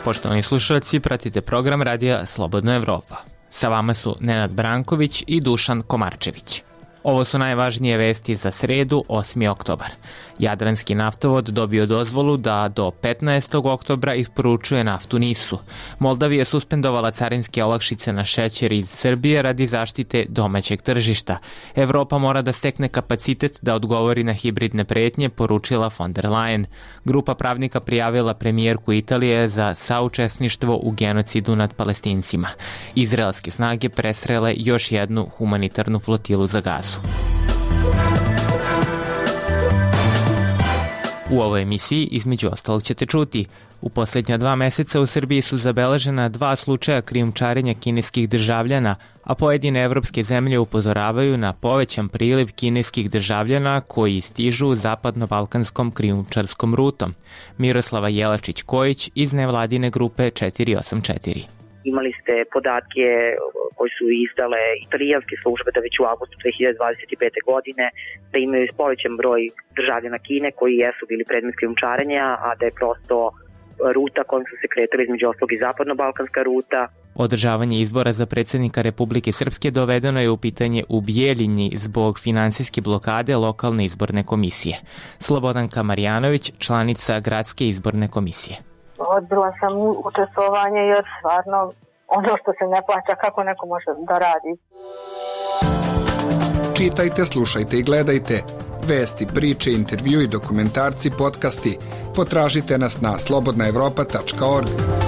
Poštovani slušalci, pratite program radija Slobodna Evropa. Sa vama su Nenad Branković i Dušan Komarčević. Ovo su najvažnije vesti za sredu, 8. oktobar. Jadranski naftovod dobio dozvolu da do 15. oktobra isporučuje naftu NIS-u. Moldavija je suspendovala carinske olakšice na šećer iz Srbije radi zaštite domaćeg tržišta. Evropa mora da stekne kapacitet da odgovori na hibridne pretnje, poručila von der Leyen. Grupa pravnika prijavila premijerku Italije za saučesništvo u genocidu nad Palestincima. Izraelske snage presrele još jednu humanitarnu flotilu za Gazu. U ovoj emisiji, između ostalog, ćete čuti: u posljednja 2 meseca u Srbiji su zabeležena 2 slučaja krijumčarenja kineskih državljana, a pojedine evropske zemlje upozoravaju na povećan priliv kineskih državljana koji stižu zapadno-balkanskom krijumčarskom rutom. Miroslava Jelačić-Kojić iz nevladine grupe 484. Imali ste podatke koji su izdale italijanske službe da već u avgustu 2025. godine da imaju povećan broj državljana Kine koji jesu bili predmet krijumčarenja, a da je prosto ruta kojom su se kretali između ostalog i zapadno-balkanska ruta. Održavanje izbora za predsjednika Republike Srpske dovedeno je u pitanje u Bijeljini zbog finansijske blokade lokalne izborne komisije. Slobodanka Marjanović, članica Gradske izborne komisije. Odbila sam učestvovanje jer stvarno ono što se ne plaća, kako neko može da radi. Čitajte, slušajte i gledajte vesti, priče, intervju i dokumentarci, podcasti. Potražite nas na slobodnaevropa.org.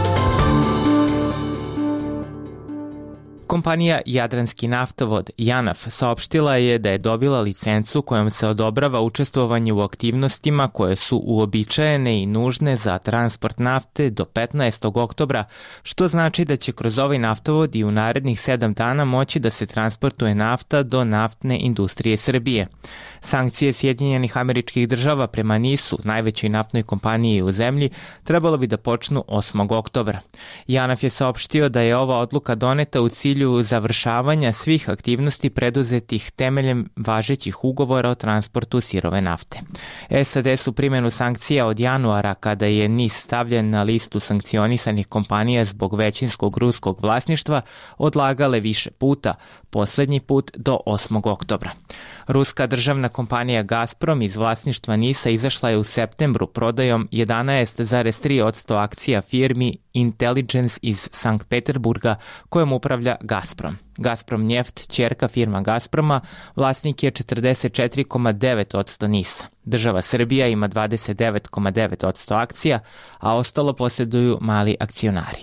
Kompanija Jadranski naftovod JANAF saopštila je da je dobila licencu kojom se odobrava učestvovanje u aktivnostima koje su uobičajene i nužne za transport nafte do 15. oktobra, što znači da će kroz ovaj naftovod i u narednih 7 dana moći da se transportuje nafta do naftne industrije Srbije. Sankcije Sjedinjenih Američkih Država prema NIS-u, najvećoj naftnoj kompaniji u zemlji, trebalo bi da počnu 8. oktobra. JANAF je saopštio da je ova odluka doneta u cilju završavanja svih aktivnosti preduzetih temeljem važećih ugovora o transportu sirove nafte. SAD su primjenu sankcija od januara, kada je NIS stavljen na listu sankcionisanih kompanija zbog većinskog ruskog vlasništva, odlagale više puta, posljednji put do 8. oktobra. Ruska državna kompanija Gazprom iz vlasništva NIS-a izašla je u septembru prodajom 11,3% akcija firmi Intelligence iz Sankt Peterburga kojom upravlja Gazprom. Gazprom Njeft, ćerka firma Gazproma, vlasnik je 44,9% NIS-a. Država Srbija ima 29,9% akcija, a ostalo posjeduju mali akcionari.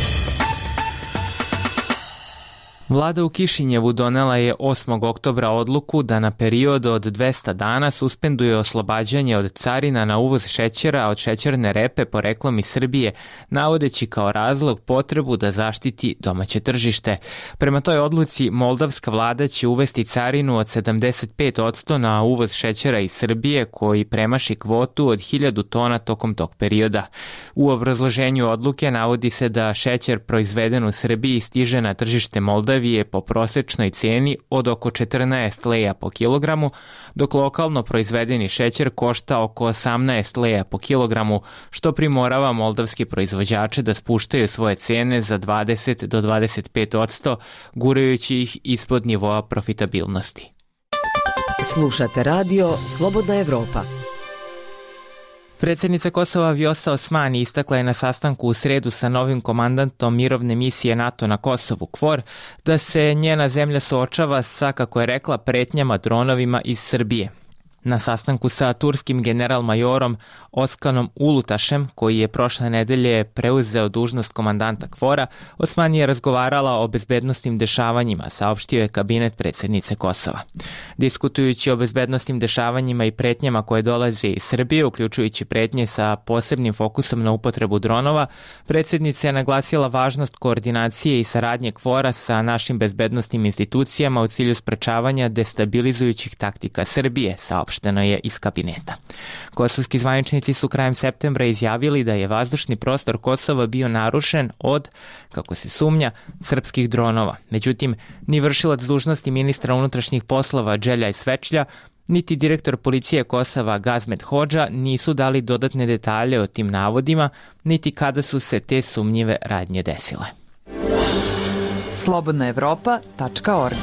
Vlada u Kišinjevu donela je 8. oktobra odluku da na period od 200 dana suspenduje oslobađanje od carina na uvoz šećera od šećerne repe poreklom iz Srbije, navodeći kao razlog potrebu da zaštiti domaće tržište. Prema toj odluci, moldavska vlada će uvesti carinu od 75% na uvoz šećera iz Srbije koji premaši kvotu od 1000 tona tokom tog perioda. U obrazloženju odluke navodi se da šećer proizveden u Srbiji stiže na tržište Moldavije po prosječnoj cijeni od oko 14 leja po kilogramu, dok lokalno proizvedeni šećer košta oko 18 leja po kilogramu, što primorava moldavski proizvođače da spuštaju svoje cijene za 20 do 25%, gurajući ih ispod nivoa profitabilnosti. Slušate radio Slobodna Evropa. Predsjednica Kosova Vjosa Osmani istakla je na sastanku u sredu sa novim komandantom mirovne misije NATO na Kosovu, KFOR, da se njena zemlja suočava sa, kako je rekla, pretnjama dronovima iz Srbije. Na sastanku sa turskim general-majorom Oskanom Ulutašem, koji je prošle nedelje preuzeo dužnost komandanta KFOR-a, Osmani je razgovarala o bezbednosnim dešavanjima, saopštio je kabinet predsjednice Kosova. Diskutujući o bezbednosnim dešavanjima i pretnjama koje dolaze iz Srbije, uključujući pretnje sa posebnim fokusom na upotrebu dronova, predsjednica je naglasila važnost koordinacije i saradnje KFOR-a sa našim bezbednosnim institucijama u cilju sprečavanja destabilizujućih taktika Srbije, saopšteno je iz kabineta. Kosovski zvaničnici su krajem septembra izjavili da je vazdušni prostor Kosova bio narušen od, kako se sumnja, srpskih dronova. Međutim, ni vršilac dužnosti ministra unutrašnjih poslova Đeljaj Svečlja, Niti direktor policije Kosova Gazmet Hodža nisu dali dodatne detalje o tim navodima, niti kada su se te sumnjive radnje desile. slobodnaevropa.org.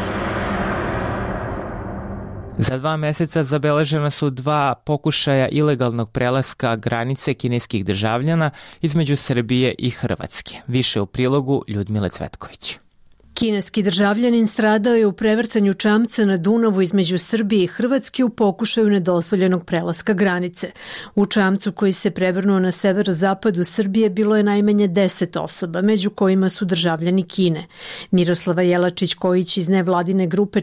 Za 2 meseca zabeležena su 2 pokušaja ilegalnog prelaska granice kineskih državljana između Srbije i Hrvatske. Više u prilogu Ljudmile Cvetković. Kineski državljanin stradao je u prevrtanju čamca na Dunavu između Srbije i Hrvatske u pokušaju nedozvoljenog prelaska granice. U čamcu koji se prevrnuo na severozapadu Srbije bilo je najmanje 10 osoba, među kojima su državljani Kine. Miroslava Jelačić-Kojić iz nevladine grupe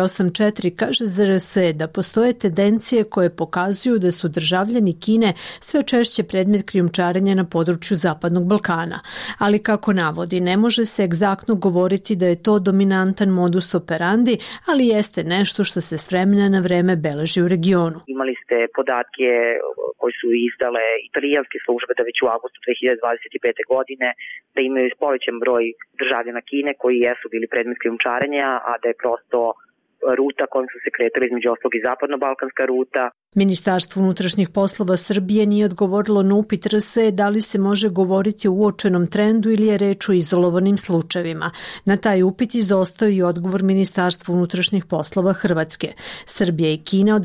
484 kaže za RS da postoje tendencije koje pokazuju da su državljani Kine sve češće predmet krijumčarenja na području Zapadnog Balkana. Ali kako navodi, ne može se egzaktno govoriti da je to dominantan modus operandi, ali jeste nešto što se s vremena na vreme beleži u regionu. Imali ste podatke koji su izdale italijanske službe da već u avgustu 2025. godine da imaju povećan broj državljana Kine koji jesu bili predmet krijumčarenja, a da je prosto ruta kojom su se kretali između ostalog i zapadno-balkanska ruta. Ministarstvo unutrašnjih poslova Srbije nije odgovorilo na upit RS da li se može govoriti o uočenom trendu ili je reč o izolovanim slučajevima. Na taj upit izostao i odgovor Ministarstva unutrašnjih poslova Hrvatske. Srbija i Kina od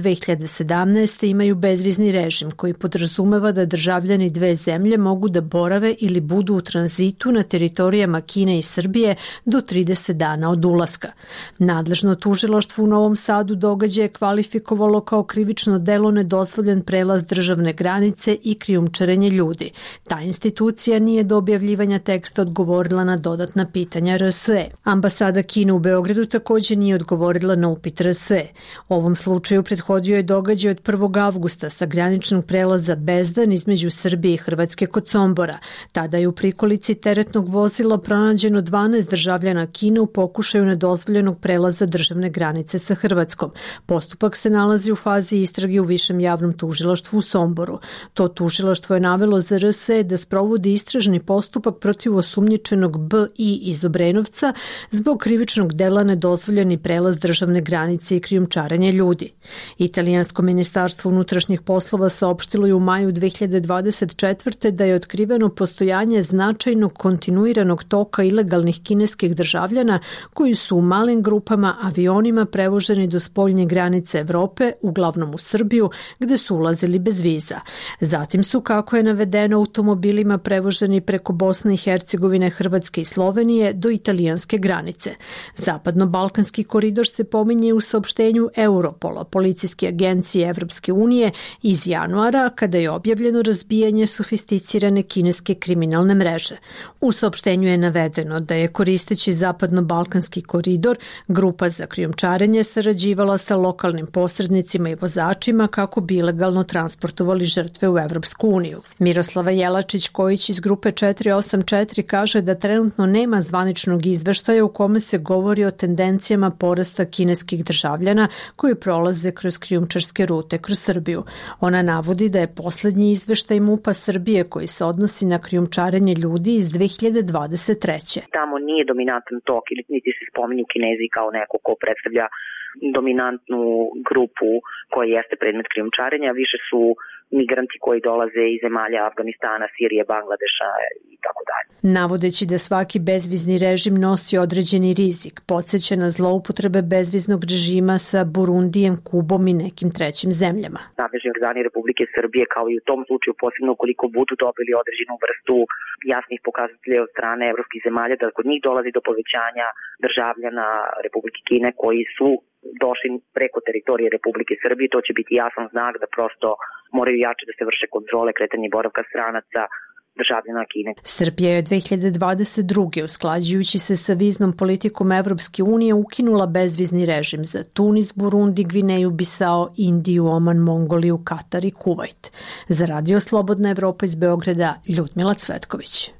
2017. imaju bezvizni režim koji podrazumeva da državljani dve zemlje mogu da borave ili budu u tranzitu na teritorijama Kine i Srbije do 30 dana od ulaska. Nadležno tužilaštvo u Novom Sadu događaj je kvalifikovalo kao krivično delo nedozvoljen prelaz državne granice i krijumčarenje ljudi. Ta institucija nije do objavljivanja teksta odgovorila na dodatna pitanja RSE. Ambasada Kine u Beogradu također nije odgovorila na upit RSE. Ovom slučaju prethodio je događaj od 1. avgusta sa graničnog prelaza Bezdan između Srbije i Hrvatske kod Sombora. Tada je u prikolici teretnog vozila pronađeno 12 državljana Kine u pokušaju nedozvoljenog prelaza državne granice sa Hrvatskom. Postupak se nalazi u fazi istrage u Višem javnom tužilaštvu u Somboru. To tužilaštvo je navelo za RSE da sprovodi istražni postupak protiv osumnjičenog B.I. iz Obrenovca zbog krivičnog dela nedozvoljeni prelaz državne granice i krijumčarenje ljudi. Italijansko ministarstvo unutrašnjih poslova saopštilo je u maju 2024. da je otkriveno postojanje značajnog kontinuiranog toka ilegalnih kineskih državljana koji su u malim grupama avionima prevoženi do spoljne granice Evrope, uglavnom u Srbiju, gde su ulazili bez viza. Zatim su, kako je navedeno, automobilima prevoženi preko Bosne i Hercegovine, Hrvatske i Slovenije do italijanske granice. Zapadno-balkanski koridor se pominje u saopštenju Europola, policijske agencije Evropske unije, iz januara, kada je objavljeno razbijanje sofisticirane kineske kriminalne mreže. U saopštenju je navedeno da je koristeći Zapadno-balkanski koridor grupa za krijumčarenje sarađivala sa lokalnim posrednicima i vozačima kako bi ilegalno transportovali žrtve u Evropsku uniju. Miroslava Jelačić-Kojić iz grupe 484 kaže da trenutno nema zvaničnog izveštaja u kome se govori o tendencijama porasta kineskih državljana koji prolaze kroz krijumčarske rute kroz Srbiju. Ona navodi da je poslednji izveštaj MUP-a Srbije koji se odnosi na krijumčarenje ljudi iz 2023. Tamo nije dominantan tok ili niti se spominju Kinezi kao neko ko predstavlja dominantnu grupu koja jeste predmet krijumčarenja, više su migranti koji dolaze iz zemalja Afganistana, Sirije, Bangladeša i tako dalje. Navodeći da svaki bezvizni režim nosi određeni rizik, podsjeća na zloupotrebe bezviznog režima sa Burundijem, Kubom i nekim trećim zemljama. Nadležni organi Republike Srbije, kao i u tom slučaju, posebno ukoliko budu dobili određenu vrstu jasnih pokazatelja od strane evropskih zemalja da kod njih dolazi do povećanja državljana Republike Kine koji su došli preko teritorije Republike Srbije, to će biti jasan znak da prosto moraju jače da se vrše kontrole kretanja i boravka stranaca državljana Kine. Srbija je 2022. usklađujući se sa viznom politikom Evropske unije ukinula bezvizni režim za Tunis, Burundi, Gvineju, Bisao, Indiju, Oman, Mongoliju, Katar i Kuvajt. Za Radio Slobodna Evropa iz Beograda, Ljudmila Cvetković.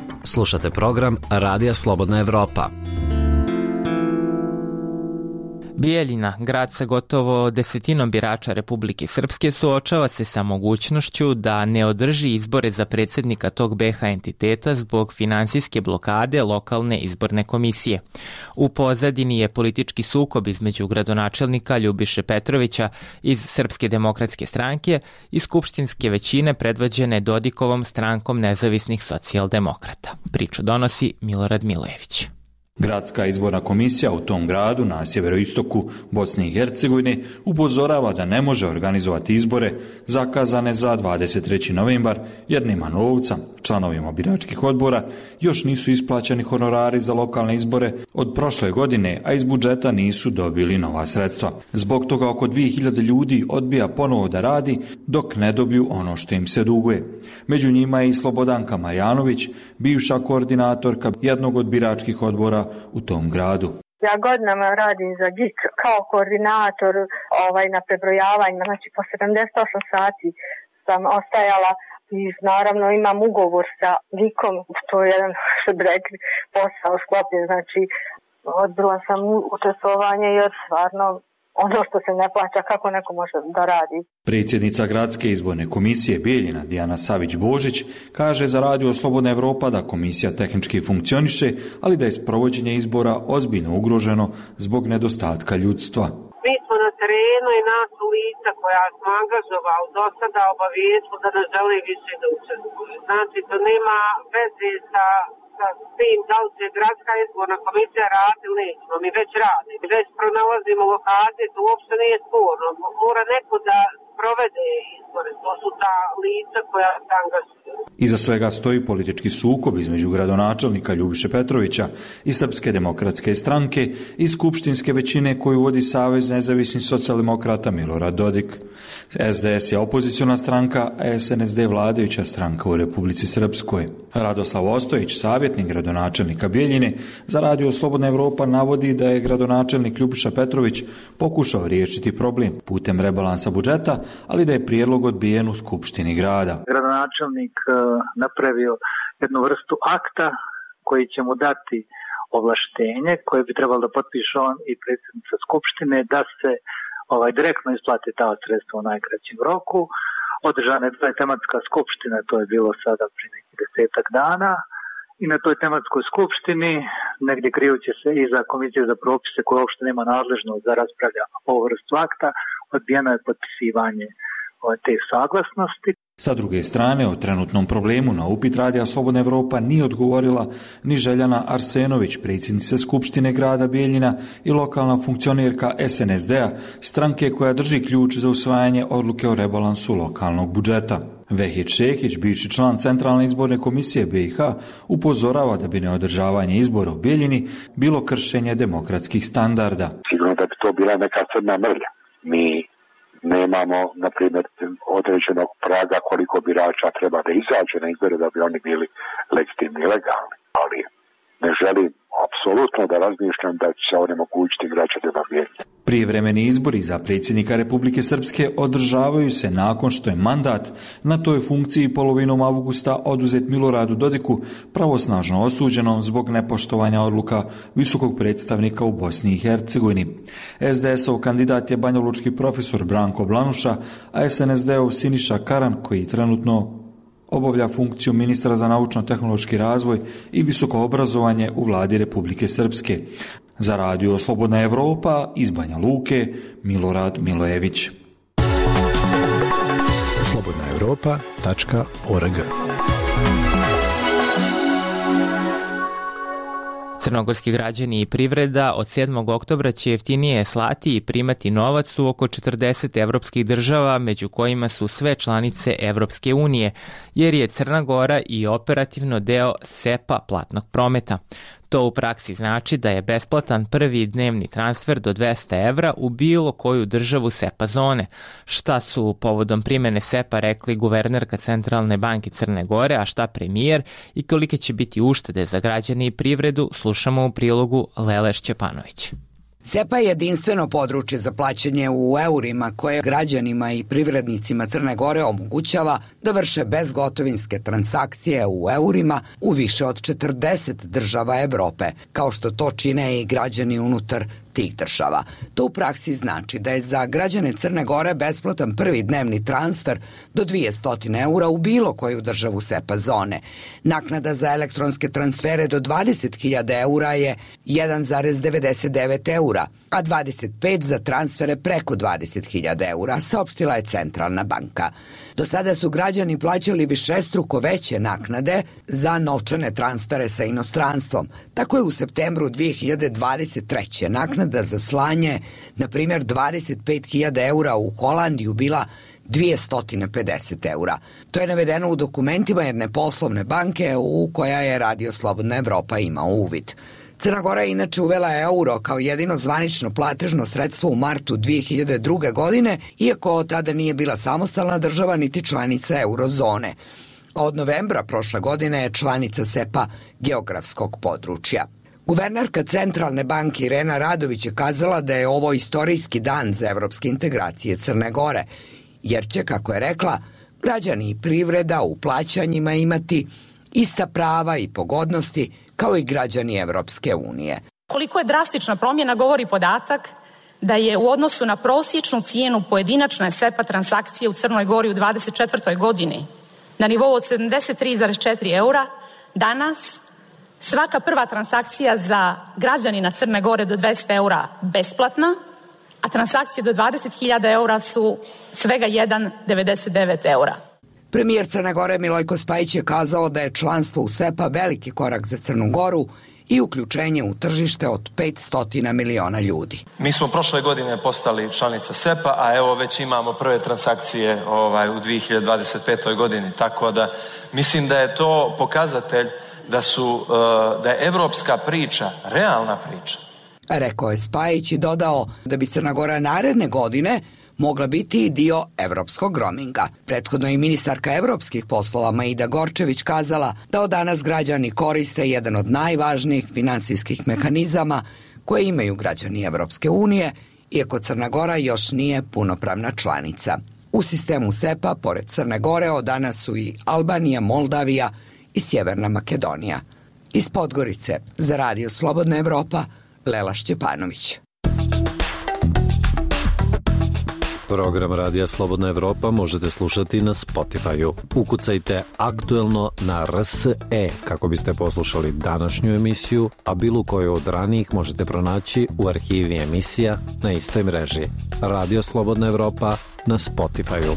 Slušate program Radija Slobodna Evropa. Bijeljina, grad sa gotovo 10% birača Republike Srpske, suočava se sa mogućnošću da ne održi izbore za predsjednika tog BiH entiteta zbog finansijske blokade lokalne izborne komisije. U pozadini je politički sukob između gradonačelnika Ljubiše Petrovića iz Srpske demokratske stranke i skupštinske većine predvođene Dodikovom strankom nezavisnih socijaldemokrata. Priču donosi Milorad Milojević. Gradska izborna komisija u tom gradu na sjeveroistoku Bosne i Hercegovine upozorava da ne može organizovati izbore zakazane za 23. novembar jer nema novca. Članovima biračkih odbora još nisu isplaćeni honorari za lokalne izbore od prošle godine, a iz budžeta nisu dobili nova sredstva. Zbog toga oko 2000 ljudi odbija ponovo da radi dok ne dobiju ono što im se duguje. Među njima je i Slobodanka Marjanović, bivša koordinatorka jednog od biračkih odbora u tom gradu. Ja godinama radim za GIK kao koordinator na prebrojavanju, znači po 78 sati sam ostajala i naravno imam ugovor sa GIK-om, to je jedan, što bi rekli, posao sklopljen, znači odbila sam učestvovanje jer stvarno ono što se ne plaća, kako neko može da radi. Predsjednica Gradske izborne komisije Bijeljina Dijana Savić-Božić kaže za Radio Slobodna Evropa da komisija tehnički funkcioniše, ali da je sprovođenje izbora ozbiljno ugroženo zbog nedostatka ljudstva. Mi smo na terenu i nas lica koja smo angažovali do sada obavijestili da ne žele više da učestvuju. Znači, to nema veze sa tim da li će Gradska izborna komisija radi ili nećemo. Mi već radimo, već pronalazimo lokacije, to uopšte nije sporno. Mora neko da provede izbore, to su ta lica koja se angažuju. Iza svega stoji politički sukob između gradonačelnika Ljubiše Petrovića i Srpske demokratske stranke i skupštinske većine koju vodi Savez nezavisnih socijaldemokrata Milorad Dodik. SDS je opoziciona stranka, a SNSD vladajuća stranka u Republici Srpskoj. Radoslav Ostojić, savjetnik gradonačelnika Bijeljine, za Radio Slobodna Evropa navodi da je gradonačelnik Ljubiša Petrović pokušao riješiti problem putem rebalansa budžeta, ali da je prijedlog odbijen u Skupštini grada. Gradonačelnik napravio jednu vrstu akta koji će mu dati ovlaštenje koje bi trebalo da potpiše on i predsjednica Skupštine da se direktno isplati ta sredstva u najkraćem roku. Održana je tematska skupština, to je bilo sada prije nekih 10 dana i na toj tematskoj skupštini, negdje krijući se iza Komisije za propise koja uopšte nema nadležnost da raspravlja ovu vrstu akta, odbijeno je potpisivanje te saglasnosti. Sa druge strane, o trenutnom problemu na upit Radija Slobodna Evropa nije odgovorila ni Željana Arsenović, predsjednica Skupštine grada Bijeljina i lokalna funkcionerka SNSD-a, stranke koja drži ključ za usvajanje odluke o rebalansu lokalnog budžeta. Vehid Šehić, bivši član Centralne izborne komisije BiH, upozorava da bi neodržavanje izbora u Bijeljini bilo kršenje demokratskih standarda. Sigurno da bi to bila neka crna mrlja. Mi nemamo, na primjer, određenog praga koliko birača treba da izađe na izbore da bi oni bili legitimni i legalni. Ali ne želim apsolutno da razmišljam da će se onemogućiti građanima Bijeljine. Prijevremeni izbori za predsjednika Republike Srpske održavaju se nakon što je mandat na toj funkciji polovinom avgusta oduzet Miloradu Dodiku, pravosnažno osuđenom zbog nepoštovanja odluka visokog predstavnika u Bosni i Hercegovini. SDS-ov kandidat je banjalučki profesor Branko Blanuša, a SNSD-ov Siniša Karan, koji trenutno obavlja funkciju ministra za naučno-tehnološki razvoj i visoko obrazovanje u vladi Republike Srpske. Za Radio Slobodna Evropa iz Banja Luke, Milorad Milojević. slobodnaevropa.org. Crnogorski građani i privreda od 7. oktobra će jeftinije slati i primati novac u oko 40 evropskih država, među kojima su sve članice Evropske unije, jer je Crna Gora i operativno deo SEPA platnog prometa. To u praksi znači da je besplatan prvi dnevni transfer do 200 evra u bilo koju državu SEPA zone. Šta su povodom primjene SEPA rekli guvernerka Centralne banke Crne Gore, a šta premijer i kolike će biti uštede za građane i privredu, slušamo u prilogu Lele Šćepanović. SEPA je jedinstveno područje za plaćanje u eurima koje građanima i privrednicima Crne Gore omogućava da vrše bezgotovinske transakcije u eurima u više od 40 država Evrope, kao što to čine i građani unutar tih država. To u praksi znači da je za građane Crne Gore besplatan prvi dnevni transfer do 200 eura u bilo koju državu SEPA zone. Naknada za elektronske transfere do 20.000 eura je 1,99 eura, a 25 za transfere preko 20.000 eura, saopštila je Centralna banka. Do sada su građani plaćali višestruko veće naknade za novčane transfere sa inostranstvom. Tako je u septembru 2023. naknada za slanje, na primjer 25.000 eura u Holandiju, bila 250 eura. To je navedeno u dokumentima jedne poslovne banke u koja je Radio Slobodna Evropa imao uvid. Crna Gora je inače uvela euro kao jedino zvanično platežno sredstvo u martu 2002. godine, iako tada nije bila samostalna država niti članica eurozone. Od novembra prošle godine je članica SEPA geografskog područja. Guvernerka Centralne banke Irena Radović je kazala da je ovo istorijski dan za evropske integracije Crne Gore, jer će, kako je rekla, građani i privreda u plaćanjima imati ista prava i pogodnosti kao i građani Evropske unije. Koliko je drastična promjena govori podatak da je u odnosu na prosječnu cijenu pojedinačne SEPA transakcije u Crnoj Gori u 2024. godini na nivou od 73,4 eura, danas svaka prva transakcija za građanina Crne Gore do 200 eura besplatna, a transakcije do 20.000 eura su svega 1,99 eura. Premijer Crne Gore Milojko Spajić je kazao da je članstvo u SEPA veliki korak za Crnu Goru i uključenje u tržište od 500 miliona ljudi. Mi smo prošle godine postali članica SEPA, a evo već imamo prve transakcije u 2025. godini, tako da mislim da je to pokazatelj da je evropska priča realna priča. Rekao je Spajić i dodao da bi Crna Gora naredne godine mogla biti i dio evropskog roaminga. Prethodno je ministarka evropskih poslova Maida Gorčević kazala da od danas građani koriste jedan od najvažnijih finansijskih mehanizama koje imaju građani Evropske unije, iako Crna Gora još nije punopravna članica. U sistemu SEPA, pored Crne Gore, od danas su i Albanija, Moldavija i Sjeverna Makedonija. Iz Podgorice, za Radio Slobodna Evropa, Lela Šćepanović. Program Radija Slobodna Evropa možete slušati na Spotify-u. Ukucajte aktuelno na RSE kako biste poslušali današnju emisiju, a bilo koju od ranijih možete pronaći u arhivi emisija na istoj mreži. Radio Slobodna Evropa na Spotify-u.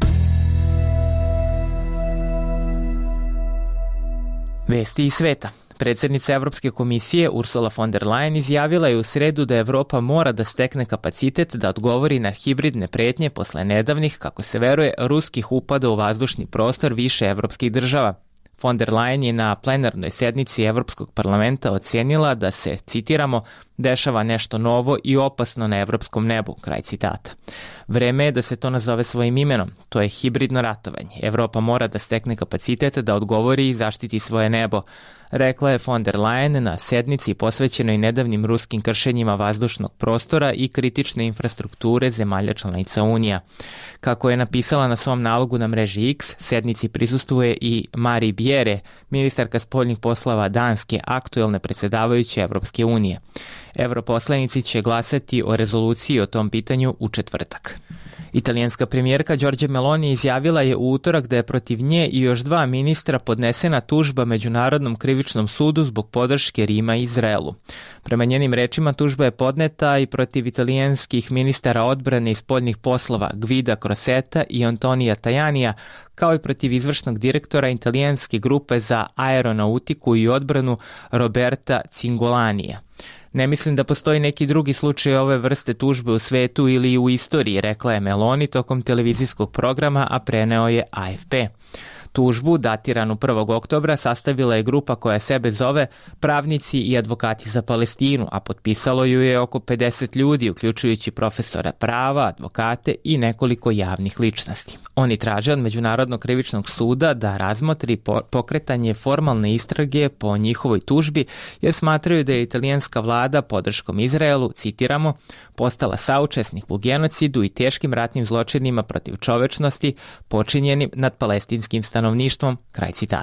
Vesti iz sveta. Predsjednica Evropske komisije Ursula von der Leyen izjavila je u sredu da Evropa mora da stekne kapacitet da odgovori na hibridne pretnje posle nedavnih, kako se veruje, ruskih upada u vazdušni prostor više evropskih država. Von der Leyen je na plenarnoj sednici Evropskog parlamenta ocenila da se, citiramo, dešava nešto novo i opasno na evropskom nebu, kraj citata. Vreme je da se to nazove svojim imenom, to je hibridno ratovanje. Evropa mora da stekne kapacitet da odgovori i zaštiti svoje nebo, rekla je von der Leyen na sednici posvećenoj nedavnim ruskim kršenjima vazdušnog prostora i kritične infrastrukture zemalja članica Unija. Kako je napisala na svom nalogu na mreži X, sednici prisustvuje i Mari Bjere, ministarka spoljnih poslova Danske, aktuelne predsjedavajuće Evropske unije. Europoslanici će glasati o rezoluciji o tom pitanju u četvrtak. Italijanska premijerka Giorgia Meloni izjavila je u utorak da je protiv nje i još 2 ministra podnesena tužba Međunarodnom krivičnom sudu zbog podrške Rima i Izraelu. Prema njenim rečima tužba je podneta i protiv italijanskih ministara odbrane i spoljnih poslova Guida Crosetta i Antonija Tajanija, kao i protiv izvršnog direktora italijanske grupe za aeronautiku i odbranu Roberta Cingolanija. Ne mislim da postoji neki drugi slučaj ove vrste tužbe u svetu ili u istoriji, rekla je Meloni tokom televizijskog programa, a preneo je AFP. Tužbu, datiranu 1. oktobra, sastavila je grupa koja sebe zove Pravnici i advokati za Palestinu, a potpisalo ju je oko 50 ljudi, uključujući profesora prava, advokate i nekoliko javnih ličnosti. Oni traže od Međunarodnog krivičnog suda da razmotri pokretanje formalne istrage po njihovoj tužbi, jer smatraju da je italijanska vlada podrškom Izraelu, citiramo, postala saučesnik u genocidu i teškim ratnim zločinima protiv čovečnosti počinjenim nad palestinskim stanovništvom, kraj citata.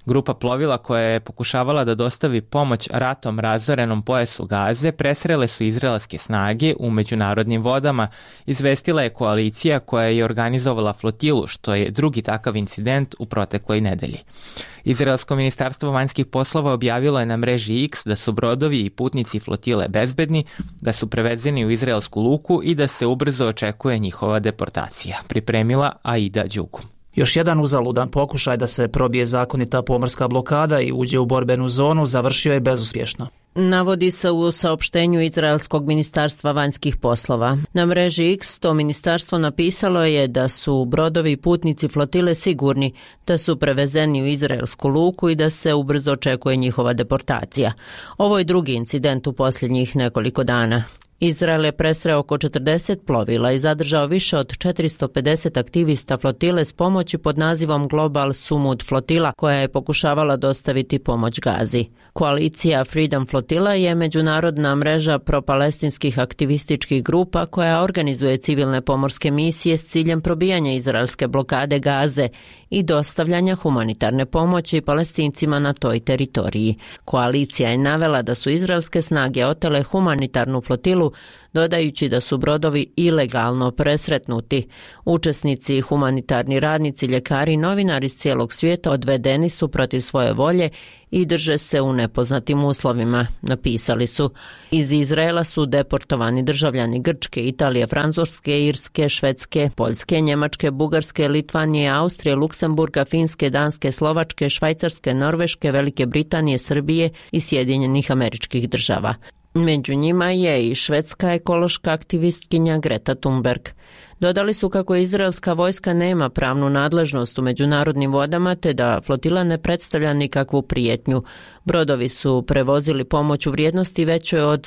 Grupa plovila koja je pokušavala da dostavi pomoć ratom razorenom pojasu Gaze presrele su izraelske snage u međunarodnim vodama, izvestila je koalicija koja je organizovala flotilu, što je drugi takav incident u protekloj nedelji. Izraelsko ministarstvo vanjskih poslova objavilo je na mreži X da su brodovi i putnici flotile bezbedni, da su prevezeni u izraelsku luku i da se ubrzo očekuje njihova deportacija, pripremila Aida Đugum. Još jedan uzaludan pokušaj da se probije zakonita pomorska blokada i uđe u borbenu zonu završio je bezuspješno. Navodi se u saopštenju Izraelskog ministarstva vanjskih poslova. Na mreži X to ministarstvo napisalo je da su brodovi i putnici flotile sigurni, da su prevezeni u izraelsku luku i da se ubrzo očekuje njihova deportacija. Ovo je drugi incident u posljednjih nekoliko dana. Izrael je presreo oko 40 plovila i zadržao više od 450 aktivista flotile s pomoći pod nazivom Global Sumud flotila, koja je pokušavala dostaviti pomoć Gazi. Koalicija Freedom Flotilla je međunarodna mreža propalestinskih aktivističkih grupa koja organizuje civilne pomorske misije s ciljem probijanja izraelske blokade Gaze i dostavljanja humanitarne pomoći Palestincima na toj teritoriji. Koalicija je navela da su izraelske snage otele humanitarnu flotilu, dodajući da su brodovi ilegalno presretnuti. Učesnici, humanitarni radnici, ljekari i novinari iz cijelog svijeta odvedeni su protiv svoje volje i drže se u nepoznatim uslovima, napisali su. Iz Izraela su deportovani državljani Grčke, Italije, Francuske, Irske, Švedske, Poljske, Njemačke, Bugarske, Litvanije, Austrije, Luksemburga, Finske, Danske, Slovačke, Švajcarske, Norveške, Velike Britanije, Srbije i Sjedinjenih Američkih Država. Među njima je i švedska ekološka aktivistkinja Greta Thunberg. Dodali su kako izraelska vojska nema pravnu nadležnost u međunarodnim vodama te da flotila ne predstavlja nikakvu prijetnju. Brodovi su prevozili pomoć u vrijednosti većoj od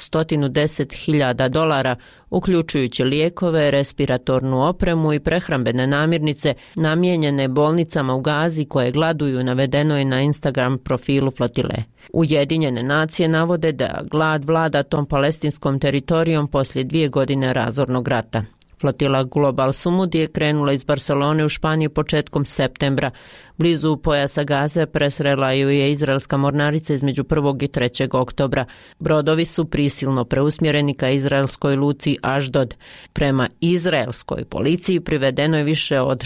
$110.000, uključujući lijekove, respiratornu opremu i prehrambene namirnice namijenjene bolnicama u Gazi koje gladuju, navedeno je na Instagram profilu flotile. Ujedinjene nacije navode da glad vlada tom palestinskom teritorijom poslije 2 godine razornog rata. Flotila Global Sumud je krenula iz Barcelone u Španiju početkom septembra. Blizu pojasa Gaze presrela ju je izraelska mornarica između 1. i 3. oktobra. Brodovi su prisilno preusmjereni ka izraelskoj luci Aždod. Prema izraelskoj policiji privedeno je više od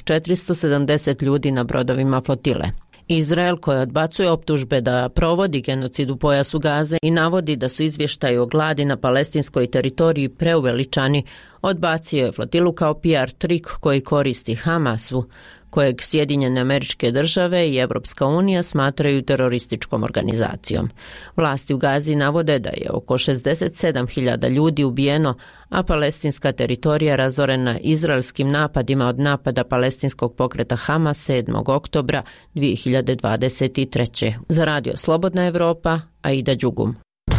470 ljudi na brodovima flotile. Izrael, koji odbacuje optužbe da provodi genocid u pojasu Gaze i navodi da su izvještaji o gladi na palestinskoj teritoriji preuveličani, odbacio je flotilu kao PR trik koji koristi Hamasu, kojeg Sjedinjene Američke Države i Evropska unija smatraju terorističkom organizacijom. Vlasti u Gazi navode da je oko 67.000 ljudi ubijeno, a palestinska teritorija razorena izraelskim napadima od napada palestinskog pokreta Hamas 7. oktobra 2023. Za Radio Slobodna Evropa, Aida Đugum.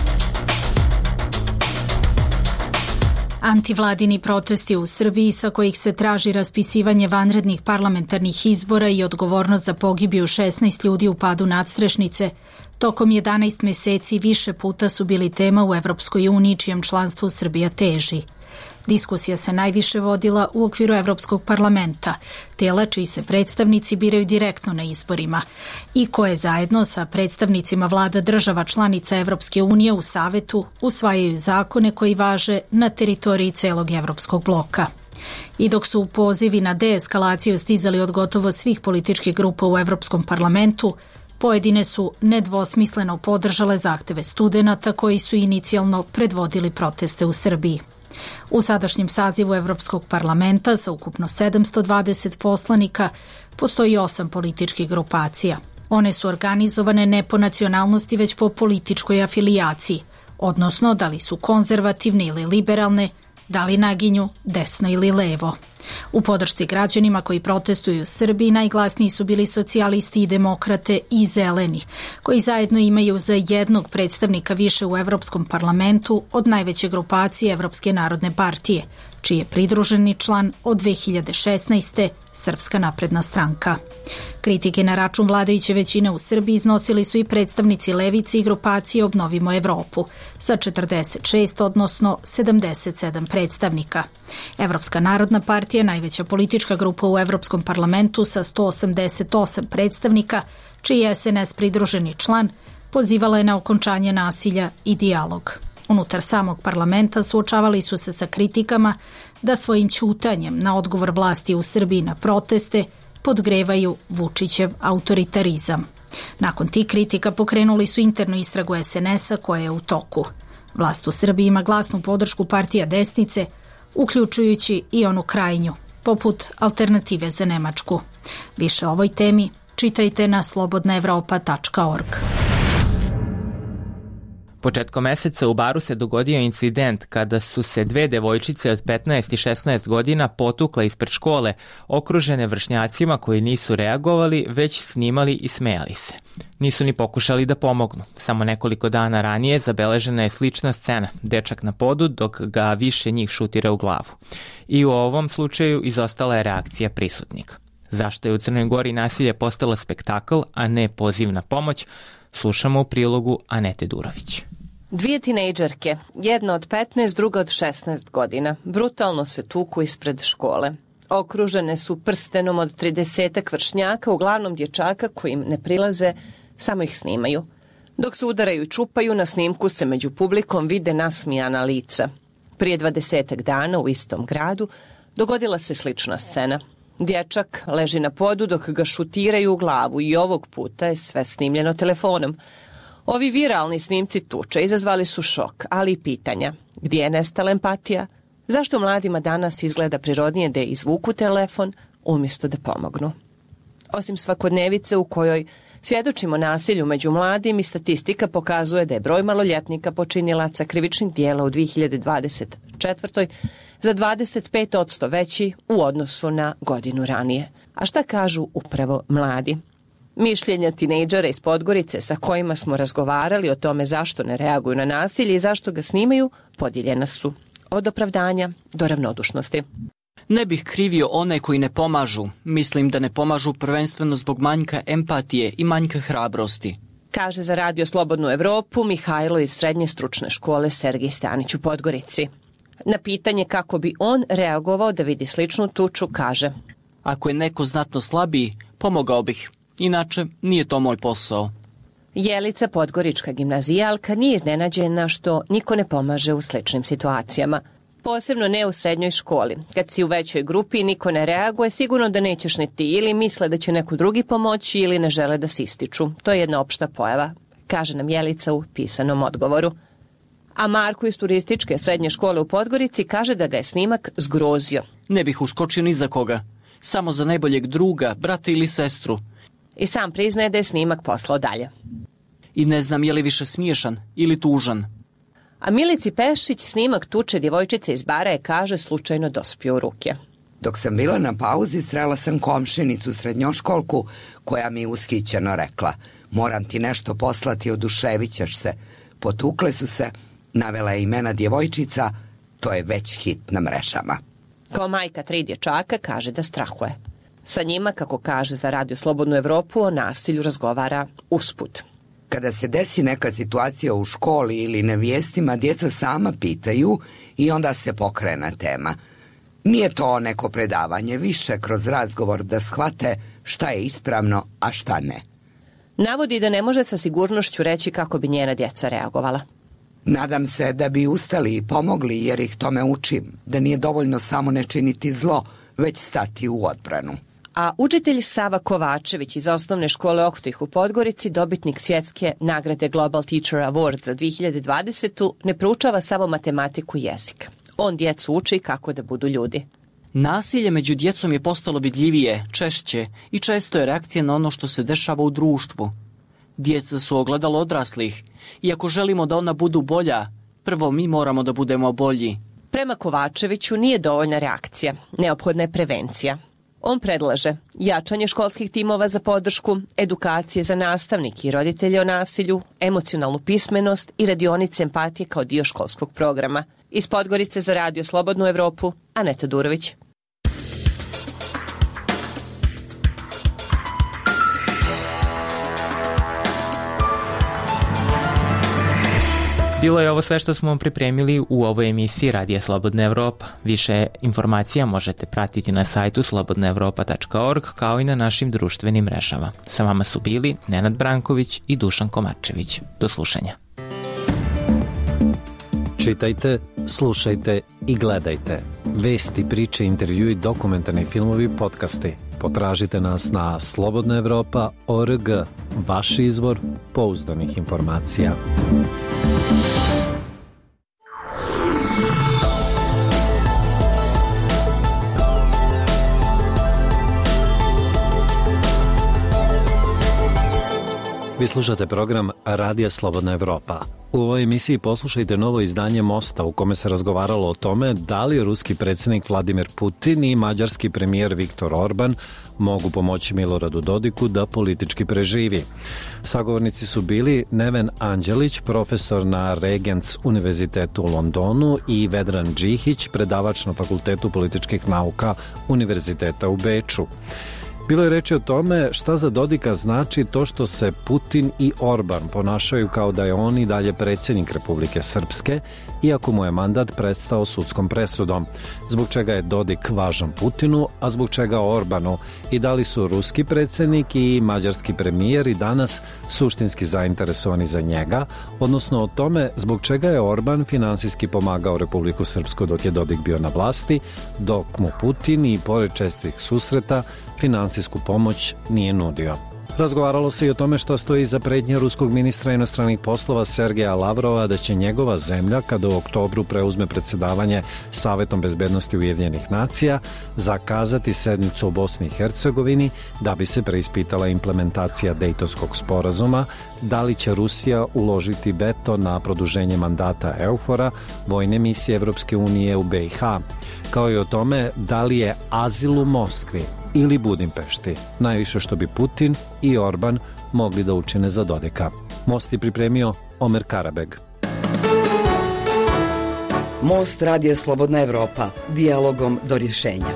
Antivladini protesti u Srbiji sa kojih se traži raspisivanje vanrednih parlamentarnih izbora i odgovornost za pogibiju 16 ljudi u padu nadstrešnice, tokom 11 meseci više puta su bili tema u Evropskoj uniji čijem članstvu Srbija teži. Diskusija se najviše vodila u okviru Evropskog parlamenta, tela čiji se predstavnici biraju direktno na izborima i koje zajedno sa predstavnicima vlada država članica Evropske unije u Savetu usvajaju zakone koji važe na teritoriji celog Evropskog bloka. I dok su pozivi na deeskalaciju stizali od gotovo svih političkih grupa u Evropskom parlamentu, pojedine su nedvosmisleno podržale zahteve studenata koji su inicijalno predvodili proteste u Srbiji. U sadašnjem sazivu Evropskog parlamenta sa ukupno 720 poslanika postoji 8 političkih grupacija. One su organizovane ne po nacionalnosti već po političkoj afilijaciji, odnosno da li su konzervativne ili liberalne, da li naginju desno ili levo. U podršci građanima koji protestuju u Srbiji najglasniji su bili socijalisti i demokrate i zeleni, koji zajedno imaju za jednog predstavnika više u Evropskom parlamentu od najveće grupacije Evropske narodne partije, čiji je pridruženi član od 2016. Srpska napredna stranka. Kritike na račun vladajuće većine u Srbiji iznosili su i predstavnici levice i grupacije Obnovimo Evropu sa 46, odnosno 77 predstavnika. Evropska narodna partija, najveća politička grupa u Evropskom parlamentu sa 188 predstavnika, čiji je SNS pridruženi član, pozivala je na okončanje nasilja i dijalog. Unutar samog parlamenta suočavali su se sa kritikama da svojim ćutanjem na odgovor vlasti u Srbiji na proteste podgrevaju Vučićev autoritarizam. Nakon tih kritika pokrenuli su internu istragu SNS-a koja je u toku. Vlast u Srbiji ima glasnu podršku partija desnice, uključujući i onu krajnju, poput Alternative za Nemačku. Više o ovoj temi čitajte na slobodnaevropa.org. Početkom meseca u Baru se dogodio incident kada su se dve devojčice od 15 i 16 godina potukle ispred škole, okružene vršnjacima koji nisu reagovali, već snimali i smejali se. Nisu ni pokušali da pomognu. Samo nekoliko dana ranije zabeležena je slična scena, dečak na podu dok ga više njih šutira u glavu. I u ovom slučaju izostala je reakcija prisutnika. Zašto je u Crnoj Gori nasilje postalo spektakl, a ne poziv na pomoć, slušamo u prilogu Anete Durović. Dvije tinejdžerke, jedna od 15, druga od 16 godina, brutalno se tuku ispred škole. Okružene su prstenom od 30 vršnjaka, uglavnom dječaka koji im ne prilaze, samo ih snimaju. Dok se udaraju i čupaju, na snimku se među publikom vide nasmijana lica. Prije 20 dana u istom gradu dogodila se slična scena. Dječak leži na podu dok ga šutiraju u glavu i ovog puta je sve snimljeno telefonom. Ovi viralni snimci tuče izazvali su šok, ali i pitanja. Gdje je nestala empatija? Zašto mladima danas izgleda prirodnije da izvuku telefon umjesto da pomognu? Osim svakodnevice u kojoj svjedočimo nasilju među mladim i statistika pokazuje da je broj maloljetnika počinilaca krivičnih dijela u 2024. za 25% veći u odnosu na godinu ranije. A šta kažu upravo mladi? Mišljenja tinejdžera iz Podgorice sa kojima smo razgovarali o tome zašto ne reaguju na nasilje i zašto ga snimaju, podijeljena su. Od opravdanja do ravnodušnosti. Ne bih krivio one koji ne pomažu. Mislim da ne pomažu prvenstveno zbog manjka empatije i manjka hrabrosti. Kaže za Radio Slobodnu Evropu Mihajlo iz Srednje stručne škole Sergij Stanić u Podgorici. Na pitanje kako bi on reagovao da vidi sličnu tuču, kaže: Ako je neko znatno slabiji, pomogao bih. Inače, nije to moj posao. Jelica, podgorička gimnazijalka, nije iznenađena što niko ne pomaže u sličnim situacijama. Posebno ne u srednjoj školi. Kad si u većoj grupi i niko ne reaguje, sigurno da nećeš ni ti, ili misle da će neko drugi pomoći ili ne žele da se ističu. To je jedna opšta pojava, kaže nam Jelica u pisanom odgovoru. A Marko iz turističke srednje škole u Podgorici kaže da ga je snimak zgrozio. Ne bih uskočio ni za koga. Samo za najboljeg druga, brata ili sestru. I sam priznaje da je snimak poslao dalje. I ne znam je li više smiješan ili tužan. A Milici Pešić snimak tuče djevojčice iz Bara je, kaže, slučajno dospio u ruke. Dok sam bila na pauzi, srela sam komšinicu srednjoškolku koja mi ushićeno rekla: moram ti nešto poslati, oduševit ćeš se. Potukle su se, navela je imena djevojčica, to je već hit na mrežama. Kao majka 3 dječaka kaže da strahuje. Sa njima, kako kaže za Radio Slobodnu Evropu, o nasilju razgovara usput. Kada se desi neka situacija u školi ili na vijestima, djeca sama pitaju i onda se pokrene tema. Nije to neko predavanje, više kroz razgovor da shvate šta je ispravno, a šta ne. Navodi da ne može sa sigurnošću reći kako bi njena djeca reagovala. Nadam se da bi ustali i pomogli, jer ih tome učim, da nije dovoljno samo ne činiti zlo, već stati u odbranu. A učitelj Sava Kovačević iz osnovne škole Ohtih u Podgorici, dobitnik svjetske nagrade Global Teacher Award za 2020. ne proučava samo matematiku i jezik. On djecu uči kako da budu ljudi. Nasilje među djecom je postalo vidljivije, češće i često je reakcija na ono što se dešava u društvu. Djeca su ogledalo odraslih i ako želimo da ona budu bolja, prvo mi moramo da budemo bolji. Prema Kovačeviću nije dovoljna reakcija, neophodna je prevencija. On predlaže jačanje školskih timova za podršku, edukacije za nastavnike i roditelje o nasilju, emocionalnu pismenost i radionice empatije kao dio školskog programa. Iz Podgorice za Radio Slobodnu Evropu, Aneta Durović. Bilo je ovo sve što smo vam pripremili u ovoj emisiji Radija Slobodna Evropa. Više informacija možete pratiti na sajtu slobodnaevropa.org kao i na našim društvenim mrežama. Sa vama su bili Nenad Branković i Dušan Komarčević. Do slušanja. Čitajte, slušajte i gledajte. Vesti, priče, intervjui, dokumentarni filmovi, podcasti. Potražite nas na slobodnaevropa.org, vaš izvor pouzdanih informacija. Vi slušate program Radija Slobodna Evropa. U ovoj emisiji poslušajte novo izdanje Mosta u kome se razgovaralo o tome da li ruski predsjednik Vladimir Putin i mađarski premijer Viktor Orban mogu pomoći Miloradu Dodiku da politički preživi. Sagovornici su bili Neven Anđelić, profesor na Regents univerzitetu u Londonu, i Vedran Džihić, predavač na Fakultetu političkih nauka Univerziteta u Beču. Bilo je reči o tome šta za Dodika znači to što se Putin i Orban ponašaju kao da je on i dalje predsjednik Republike Srpske, iako mu je mandat prestao sudskom presudom. Zbog čega je Dodik važan Putinu, a zbog čega Orbanu, i da li su ruski predsjednik i mađarski premijer i danas suštinski zainteresovani za njega, odnosno o tome zbog čega je Orban finansijski pomagao Republiku Srpsku dok je Dodik bio na vlasti, dok mu Putin i pored čestih susreta finansijsku pomoć nije nudio. Razgovaralo se i o tome što stoji iza pretnje ruskog ministra inostranih poslova Sergeja Lavrova da će njegova zemlja, kada u oktobru preuzme predsjedavanje Savetom bezbednosti Ujedinjenih nacija, zakazati sednicu u Bosni i Hercegovini da bi se preispitala implementacija Dejtonskog sporazuma, da li će Rusija uložiti veto na produženje mandata EUFOR-a, vojne misije Evropske unije u BiH, kao i o tome da li je azil u Moskvi ili Budimpešti najviše što bi Putin i Orban mogli da učine za Dodika. Most je pripremio Omer Karabeg. Most Radija Slobodna Evropa, dijalogom do rješenja.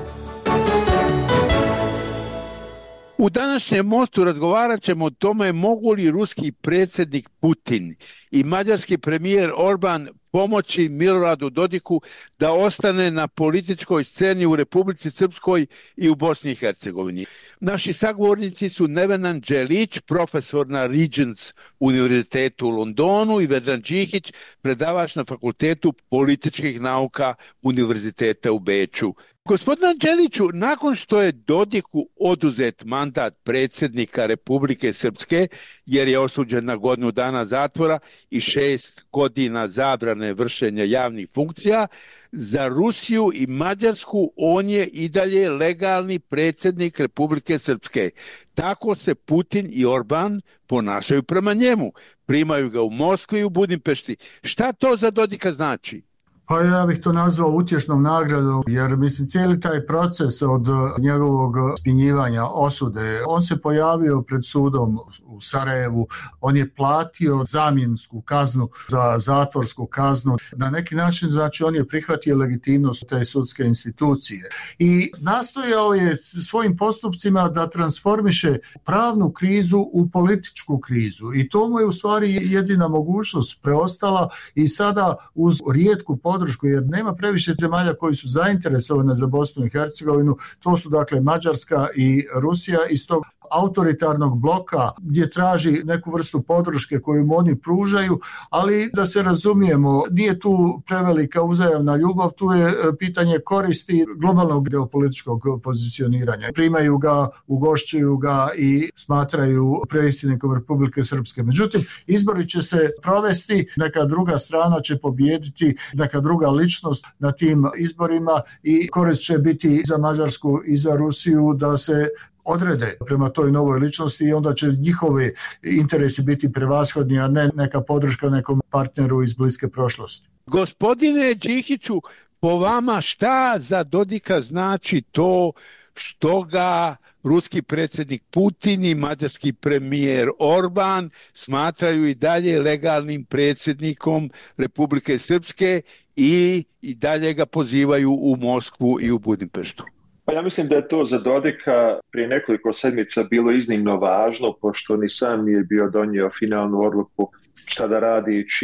U današnjem Mostu razgovarat ćemo o tome mogu li ruski predsjednik Putin i mađarski premijer Orban pomoći Miloradu Dodiku da ostane na političkoj sceni u Republici Srpskoj i u Bosni i Hercegovini. Naši sagovornici su Neven Anđelić, profesor na Regents univerzitetu u Londonu, i Vedran Džihić, predavač na Fakultetu političkih nauka Univerziteta u Beču. Gospodine Anđeliću, nakon što je Dodiku oduzet mandat predsjednika Republike Srpske, jer je osuđen na godinu dana zatvora i 6 godina zabrane vršenja javnih funkcija, za Rusiju i Mađarsku on je i dalje legalni predsjednik Republike Srpske. Tako se Putin i Orban ponašaju prema njemu. Primaju ga u Moskvi i u Budimpešti. Šta to za Dodika znači? Pa ja bih to nazvao utješnom nagradom, jer mislim cijeli taj proces od njegovog smjenjivanja, osude, on se pojavio pred sudom u Sarajevu, on je platio zamjensku kaznu za zatvorsku kaznu. Na neki način, znači, on je prihvatio legitimnost te sudske institucije i nastojao je svojim postupcima da transformiše pravnu krizu u političku krizu i to mu je u stvari jedina mogućnost preostala i sada uz rijetku podršku, jer nema previše zemalja koji su zainteresovane za Bosnu i Hercegovinu, to su dakle Mađarska i Rusija, iz tog autoritarnog bloka gdje traži neku vrstu podrške koju mu oni pružaju, ali da se razumijemo, nije tu prevelika uzajamna ljubav, tu je pitanje koristi globalnog geopolitičkog pozicioniranja. Primaju ga, ugošćuju ga i smatraju predsjednikom Republike Srpske. Međutim, izbori će se provesti, neka druga strana će pobijediti, neka druga ličnost na tim izborima i korist će biti za Mađarsku i za Rusiju da se odrede prema toj novoj ličnosti i onda će njihovi interesi biti prevashodni, a ne neka podrška nekom partneru iz bliske prošlosti. Gospodine Džihiću, po vama šta za Dodika znači to što ga ruski predsjednik Putin i mađarski premijer Orban smatraju i dalje legalnim predsjednikom Republike Srpske i dalje ga pozivaju u Moskvu i u Budimpeštu? Pa ja mislim da je to za Dodika prije nekoliko sedmica bilo iznimno važno, pošto ni sam nije bio donio finalnu odluku šta da radi i čini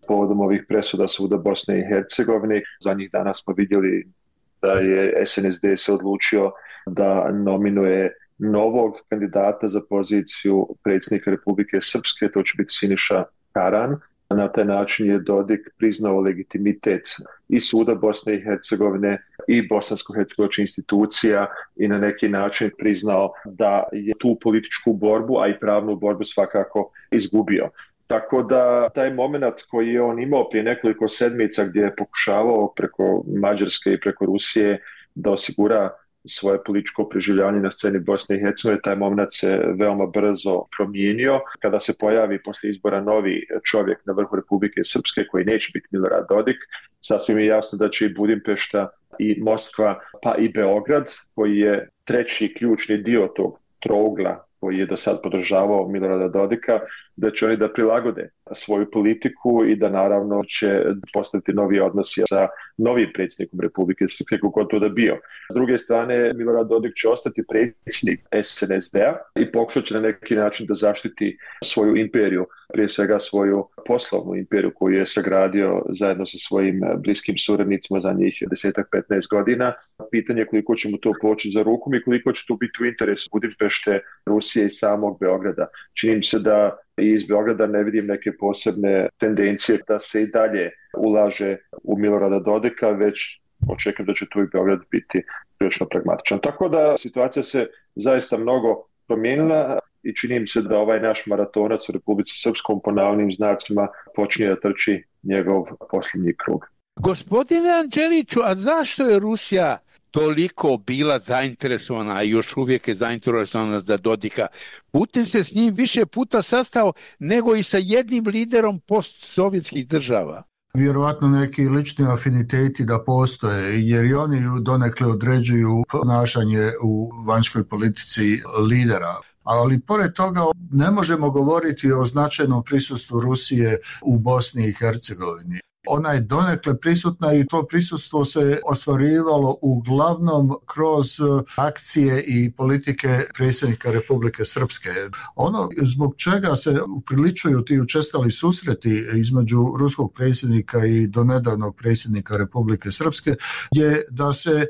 povodom ovih presuda suda Bosne i Hercegovine. Zadnjih dana smo vidjeli da je SNSD se odlučio da nominuje novog kandidata za poziciju predsjednika Republike Srpske, to će biti Siniša Karan. Na taj način je Dodik priznao legitimitet i suda Bosne i Hercegovine i bosansko-hercegovačkih institucija i na neki način priznao da je tu političku borbu, a i pravnu borbu svakako izgubio. Tako da taj moment koji je on imao prije nekoliko sedmica gdje je pokušavao preko Mađarske i preko Rusije da osigura svoje političko preživljavanje na sceni Bosne i Hercegovine, taj moment se veoma brzo promijenio. Kada se pojavi poslije izbora novi čovjek na vrhu Republike Srpske koji neće biti Milorad Dodik, sasvim je jasno da će i Budimpešta i Moskva pa i Beograd, koji je treći ključni dio tog trougla koji je do sad podržavao Milorada Dodika, da će oni da prilagode svoju politiku i da naravno će postaviti novi odnosi sa novim predsjednikom Republike Srpske, kako to da bio. S druge strane, Milorad Dodik će ostati predsjednik SNSD-a i pokušat će na neki način da zaštiti svoju imperiju, prije svega svoju poslovnu imperiju koju je sagradio zajedno sa svojim bliskim suradnicima za njih 10-15 godina. Pitanje je koliko će mu to poći za rukom i koliko će to biti u interesu Budimpešte, Rusije i samog Beograda. Čini mi se da i iz Beograda ne vidim neke posebne tendencije da se i dalje ulaže u Milorada Dodika, već očekujem da će tu i Beograd biti prilično pragmatičan. Tako da situacija se zaista mnogo promijenila i čini mi se da ovaj naš maratonac u Republici Srpskom po navodnim znacima počinje da trči njegov posljednji krug. Gospodine Anđeliću, a zašto je Rusija toliko bila zainteresovana, a još uvijek je zainteresovana za Dodika? Putin se s njim više puta sastao nego i sa jednim liderom postsovjetskih država. Vjerovatno neki lični afiniteti da postoje, jer i oni donekle određuju ponašanje u vanjskoj politici lidera. Ali pored toga ne možemo govoriti o značajnom prisustvu Rusije u Bosni i Hercegovini. Ona je donekle prisutna i to prisustvo se ostvarivalo uglavnom kroz akcije i politike predsjednika Republike Srpske. Ono zbog čega se upriličuju ti učestali susreti između ruskog predsjednika i donedavnog predsjednika Republike Srpske je da se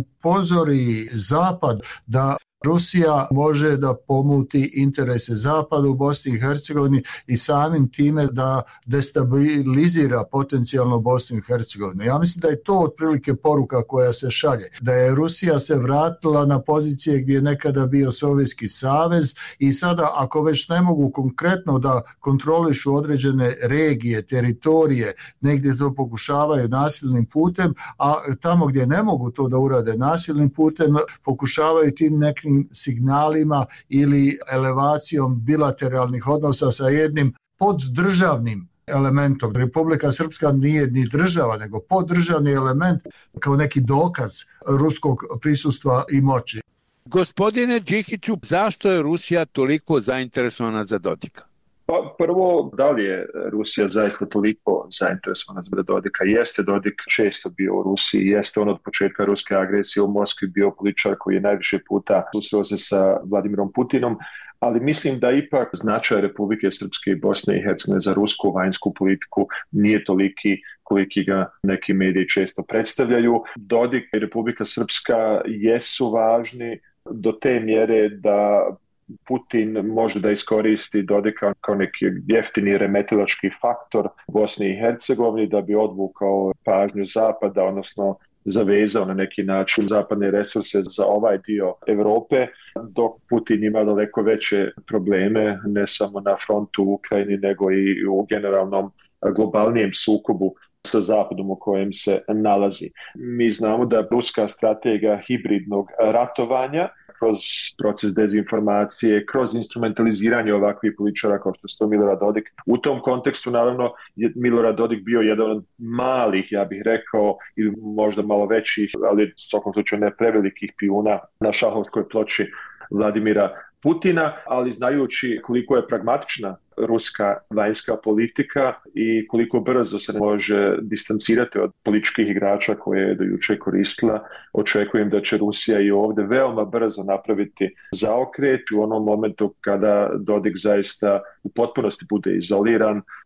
upozori Zapad da Rusija može da pomuti interese Zapada u Bosni i Hercegovini i samim time da destabilizira potencijalno Bosnu i Hercegovinu. Ja mislim da je to otprilike poruka koja se šalje. Da je Rusija se vratila na pozicije gdje je nekada bio Sovjetski savez i sada ako već ne mogu konkretno da kontrolišu određene regije, teritorije, negdje to pokušavaju nasilnim putem, a tamo gdje ne mogu to da urade nasilnim putem, pokušavaju tim nekim signalima ili elevacijom bilateralnih odnosa sa jednim poddržavnim elementom. Republika Srpska nije ni država, nego poddržavni element kao neki dokaz ruskog prisustva i moći. Gospodine Đikiću, zašto je Rusija toliko zainteresovana za Dodika? Pa prvo, da li je Rusija zaista toliko zainteresovana za Dodika? Jeste Dodik često bio u Rusiji, jeste on od početka ruske agresije u Moskvi bio političar koji je najviše puta susreo se sa Vladimirom Putinom, ali mislim da ipak značaj Republike Srpske i Bosne i Hercegovine za rusku vanjsku politiku nije toliki koliki ga neki mediji često predstavljaju. Dodik i Republika Srpska jesu važni do te mjere da Putin može da iskoristi Dodika kao neki jeftini remetilački faktor Bosni i Hercegovini da bi odvukao pažnju Zapada, odnosno zavezao na neki način zapadne resurse za ovaj dio Europe, dok Putin ima daleko veće probleme ne samo na frontu u Ukrajini nego i u generalnom globalnijem sukobu sa Zapadom u kojem se nalazi. Mi znamo da ruska strategija hibridnog ratovanja kroz proces dezinformacije, kroz instrumentaliziranje ovakvih političara kao što je to Milorad Dodik. U tom kontekstu naravno je Milorad Dodik bio jedan od malih, ja bih rekao, ili možda malo većih, ali u svakom slučaju ne prevelikih pijuna na šahovskoj ploči Vladimira Putina, ali znajući koliko je pragmatična ruska vanjska politika i koliko brzo se može distancirati od političkih igrača koje je do juče koristila, očekujem da će Rusija i ovdje veoma brzo napraviti zaokret u onom momentu kada Dodik zaista u potpunosti bude izoliran,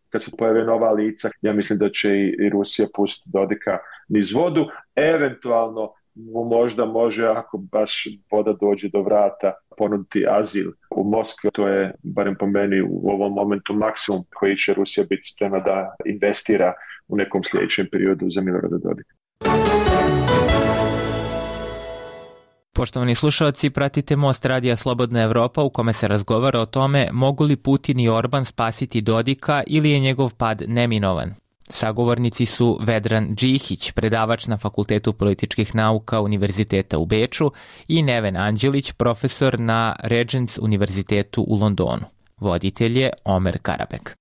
kad se pojave nova lica, ja mislim da će i Rusija pustiti Dodika niz vodu. Eventualno možda može, ako baš voda dođe do vrata, ponuditi azil u Moskvi. To je, barem po meni, u ovom momentu maksimum koji će Rusija biti spremna da investira u nekom sljedećem periodu za Milorada Dodika. Poštovani slušalci, pratite Most Radija Slobodna Evropa u kome se razgovara o tome mogu li Putin i Orban spasiti Dodika ili je njegov pad neminovan. Sagovornici su Vedran Džihić, predavač na Fakultetu političkih nauka Univerziteta u Beču, i Neven Anđelić, profesor na Regents Univerzitetu u Londonu. Voditelj je Omer Karabek.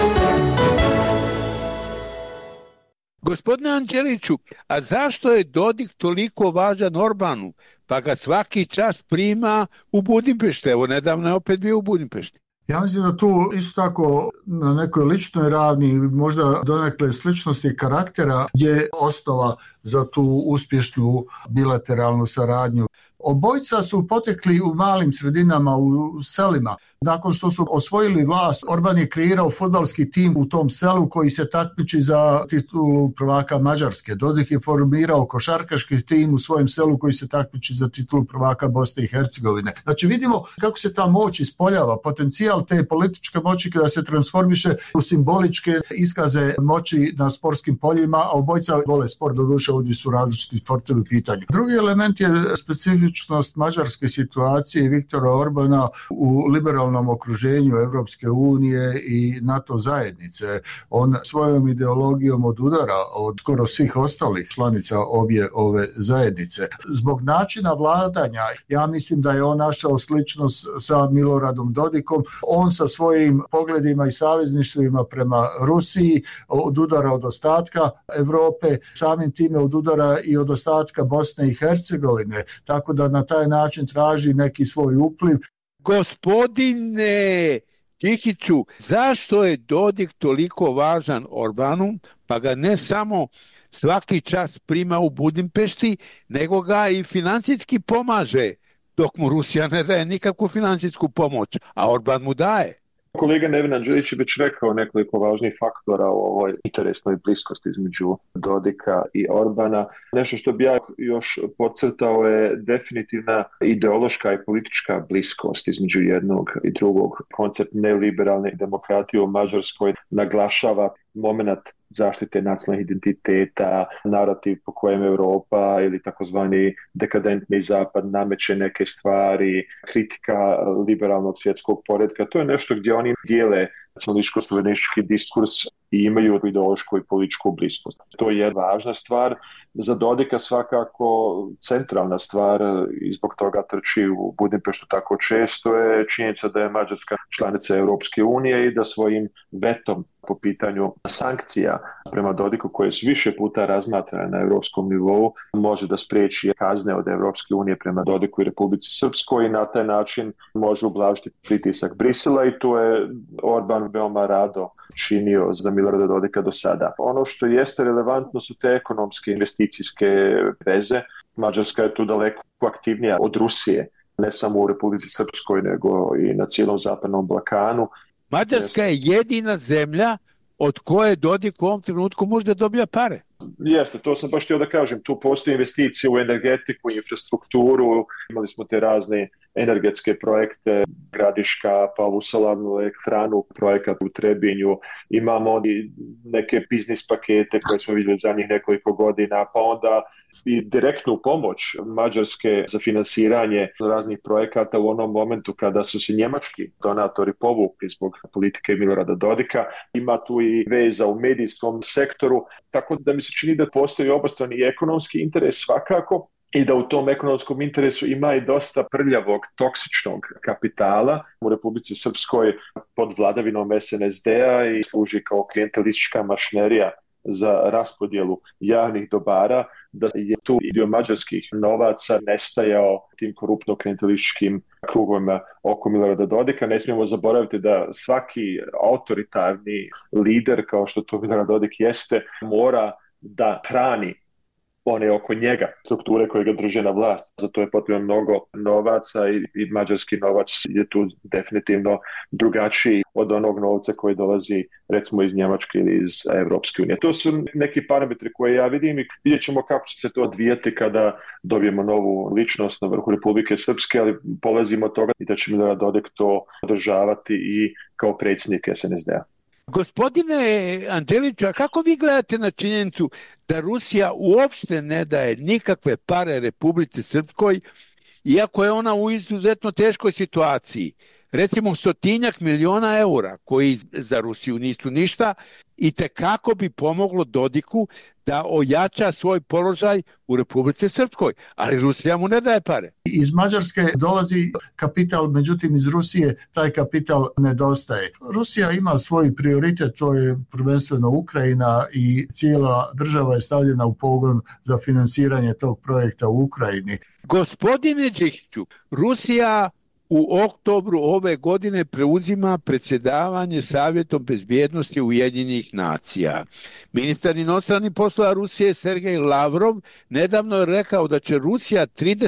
Gospodine Anđeliću, a zašto je Dodik toliko važan Orbanu? Pa ga svaki čas prima u Budimpešti. Evo, nedavno je opet bio u Budimpešti. Ja mislim da tu isto tako na nekoj ličnoj ravni, možda donekle sličnosti karaktera, je osnova za tu uspješnu bilateralnu saradnju. Obojica su potekli u malim sredinama, u selima. Nakon što su osvojili vlast, Orban je kreirao fudbalski tim u tom selu koji se takmiči za titulu prvaka Mađarske. Dodik je formirao košarkaški tim u svojem selu koji se takmiči za titulu prvaka Bosne i Hercegovine. Znači vidimo kako se ta moć ispoljava, potencijal te političke moći kada se transformiše u simboličke iskaze moći na sportskim poljima, a obojica vole sport, doduše ovdje su različiti sportovi u pitanju. Drugi element je specifičnost mađarske situacije i Viktora Orbana u liberalnom okruženju Evropske unije i NATO zajednice. On svojom ideologijom odudara od skoro svih ostalih članica obje ove zajednice. Zbog načina vladanja, ja mislim da je on našao sličnost sa Miloradom Dodikom. On sa svojim pogledima i savezništvima prema Rusiji odudara od ostatka Evrope, samim time odudara i od ostatka Bosne i Hercegovine, tako da na taj način traži neki svoj upliv. Gospodine Džihiću, zašto je Dodik toliko važan Orbanu, pa ga ne samo svaki čas prima u Budimpešti, nego ga i financijski pomaže, dok mu Rusija ne daje nikakvu financijsku pomoć, a Orban mu daje? Kolega Neven Anđelić je već rekao nekoliko važnih faktora o ovoj interesnoj bliskosti između Dodika i Orbana. Nešto što bi ja još podcrtao je definitivna ideološka i politička bliskost između jednog i drugog. Koncept neoliberalne demokratije u Mađarskoj naglašava moment zaštite nacionalnih identiteta, narativ po kojem Europa ili takozvani dekadentni zapad nameće neke stvari, kritika liberalnog svjetskog poretka. To je nešto gdje oni dijele nacionalističko-suverenistički diskurs i imaju ideološku i političku bliskost. To je važna stvar. Za Dodika svakako centralna stvar i zbog toga trči u Budimpeštu tako često je činjenica da je Mađarska članica Europske unije i da svojim vetom po pitanju sankcija prema Dodiku koje su više puta razmatrane na europskom nivou može da spriječi kazne od Europske unije prema Dodiku i Republici Srpskoj i na taj način može ublažiti pritisak Brisela i tu je Orban veoma rado činio za Milorada Dodika do sada. Ono što jeste relevantno su te ekonomske investicijske veze. Mađarska je tu daleko aktivnija od Rusije, ne samo u Republici Srpskoj, nego i na cijelom zapadnom Balkanu. Mađarska je jedina zemlja od koje Dodik u ovom trenutku može da dobija pare. Jeste, to sam baš htio da kažem. Tu postoji investicije u energetiku, infrastrukturu, imali smo te razne energetske projekte, Gradiška, pa ovu solarnu elektranu, projekat u Trebinju, imamo neke biznis pakete koje smo vidjeli zadnjih nekoliko godina, pa onda i direktnu pomoć Mađarske za finansiranje raznih projekata u onom momentu kada su se njemački donatori povukli zbog politike Milorada Dodika. Ima tu i veza u medijskom sektoru, tako da mi se čini da postoji obostrani ekonomski interes svakako i da u tom ekonomskom interesu ima i dosta prljavog, toksičnog kapitala u Republici Srpskoj pod vladavinom SNSD-a i služi kao klijentelistička mašinerija za raspodjelu javnih dobara, da je tu i dio mađarskih novaca nestajao tim koruptno-klijentelističkim krugovima oko Milorada Dodika. Ne smijemo zaboraviti da svaki autoritarni lider, kao što to Milorad Dodik jeste, mora da hrani one oko njega, strukture koje ga drže na vlast. Za to je potrebno mnogo novaca i mađarski novac je tu definitivno drugačiji od onog novca koji dolazi recimo iz Njemačke ili iz Evropske unije. To su neki parametri koje ja vidim i vidjet ćemo kako će se to odvijati kada dobijemo novu ličnost na vrhu Republike Srpske, ali polazimo od toga da će Milorad Dodik to održavati i kao predsjednik SNSD-a. Gospodine Anđeliću, a kako vi gledate na činjenicu da Rusija uopšte ne daje nikakve pare Republici Srpskoj, iako je ona u izuzetno teškoj situaciji? Recimo 100 miliona eura, koji za Rusiju nisu ništa, i tekako bi pomoglo Dodiku da ojača svoj položaj u Republici Srpskoj, ali Rusija mu ne daje pare. Iz Mađarske dolazi kapital, međutim iz Rusije taj kapital nedostaje. Rusija ima svoj prioritet, to je prvenstveno Ukrajina i cijela država je stavljena u pogon za financiranje tog projekta u Ukrajini. Gospodine Đikiću, Rusija u oktobru ove godine preuzima predsjedavanje Savjetom bezbjednosti Ujedinjenih nacija. Ministar inostranih poslova Rusije Sergej Lavrov nedavno je rekao da će Rusija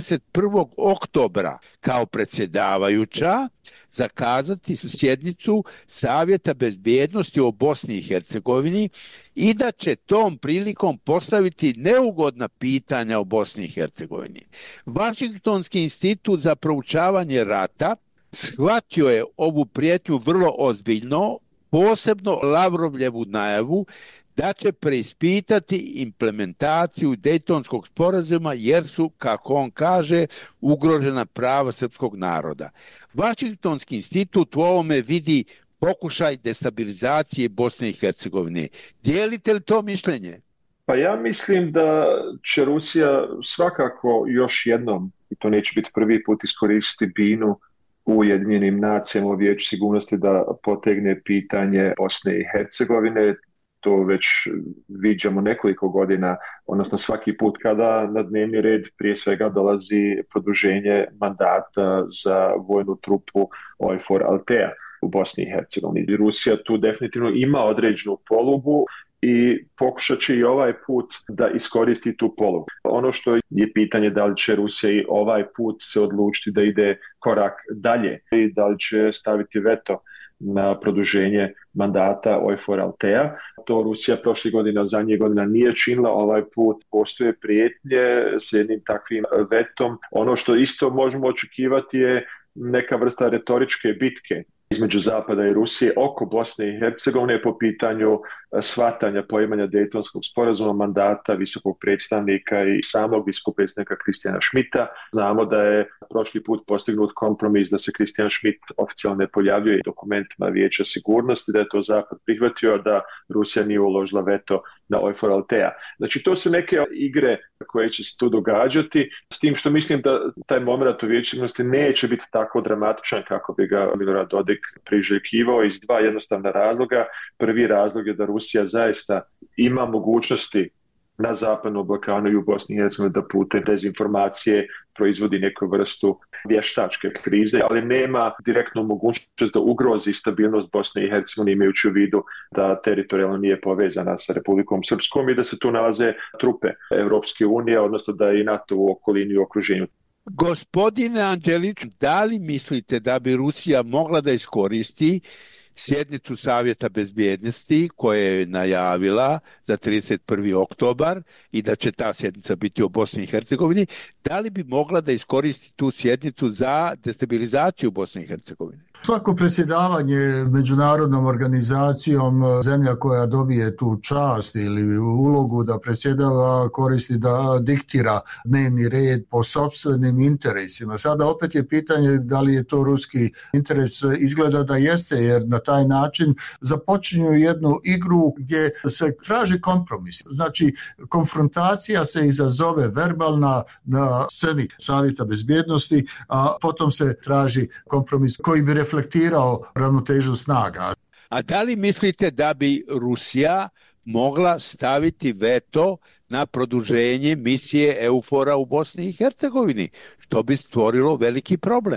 31. oktobra kao predsjedavajuća zakazati sjednicu Savjeta bezbjednosti o Bosni i Hercegovini i da će tom prilikom postaviti neugodna pitanja o Bosni i Hercegovini. Vašingtonski institut za proučavanje rata shvatio je ovu prijetnju vrlo ozbiljno, posebno Lavrovljevu najavu da će preispitati implementaciju Dejtonskog sporazuma jer su, kako on kaže, ugrožena prava srpskog naroda. Vašingtonski institut u ovome vidi pokušaj destabilizacije Bosne i Hercegovine. Dijelite li to mišljenje? Pa ja mislim da će Rusija svakako još jednom, i to neće biti prvi put, iskoristiti binu u Ujedinjenim nacijama u Vijeću sigurnosti da potegne pitanje Bosne i Hercegovine. To već viđamo nekoliko godina, odnosno svaki put kada na dnevni red prije svega dolazi produženje mandata za vojnu trupu OIFOR Altea u Bosni i Hercegovini. Rusija tu definitivno ima određenu polugu i pokušat će i ovaj put da iskoristi tu polugu. Ono što je pitanje da li će Rusija i ovaj put se odlučiti da ide korak dalje i da li će staviti veto na produženje mandata OIFOR Altea. To Rusija prošle godine, zadnje godina nije činila, ovaj put postoje prijetnje s jednim takvim vetom. Ono što isto možemo očekivati je neka vrsta retoričke bitke između Zapada i Rusije oko Bosne i Hercegovine po pitanju shvatanja poimanja Dejtonskog sporazuma, mandata visokog predstavnika i samog visokog predstavnika Kristijana Šmita. Znamo da je prošli put postignut kompromis da se Kristijan Šmit oficijalno ne pojavljuje dokumentima Vijeća sigurnosti, da je to Zapad prihvatio, da Rusija nije uložila veto na OIFOR Altea. Znači to su neke igre koje će se tu događati, s tim što mislim da taj moment u Vijeću sigurnosti neće biti tako dramatičan kako bi ga Milorad Dodik priželjkivao iz dva jednostavna razloga. Prvi razlog je da Rusija zaista ima mogućnosti na Zapadnom Balkanu i u Bosni i Hercegovini da putem dezinformacije proizvodi neku vrstu vještačke krize, ali nema direktnu mogućnost da ugrozi stabilnost Bosne i Hercegovine imajući u vidu da teritorijalno nije povezana sa Republikom Srpskom i da se tu nalaze trupe Evropske unije, odnosno da je i NATO u okolini i okruženju. Gospodine Anđelić, da li mislite da bi Rusija mogla da iskoristi sjednicu Savjeta bezbjednosti koje je najavila za 31. oktobar i da će ta sjednica biti o Bosni i Hercegovini, da li bi mogla da iskoristi tu sjednicu za destabilizaciju Bosne i Hercegovine? Svako predsjedavanje međunarodnom organizacijom, zemlja koja dobije tu čast ili ulogu da predsjedava, koristi da diktira dnevni red po sopstvenim interesima. Sada opet je pitanje da li je to ruski interes. Izgleda da jeste, jer na taj način započinju jednu igru gdje se traži kompromis. Znači, konfrontacija se izazove verbalna na sceni Savjeta bezbjednosti, a potom se traži kompromis koji bi reflektirao ravnotežu snaga. A da li mislite da bi Rusija mogla staviti veto na produženje misije EUFOR-a u Bosni i Hercegovini, što bi stvorilo veliki problem?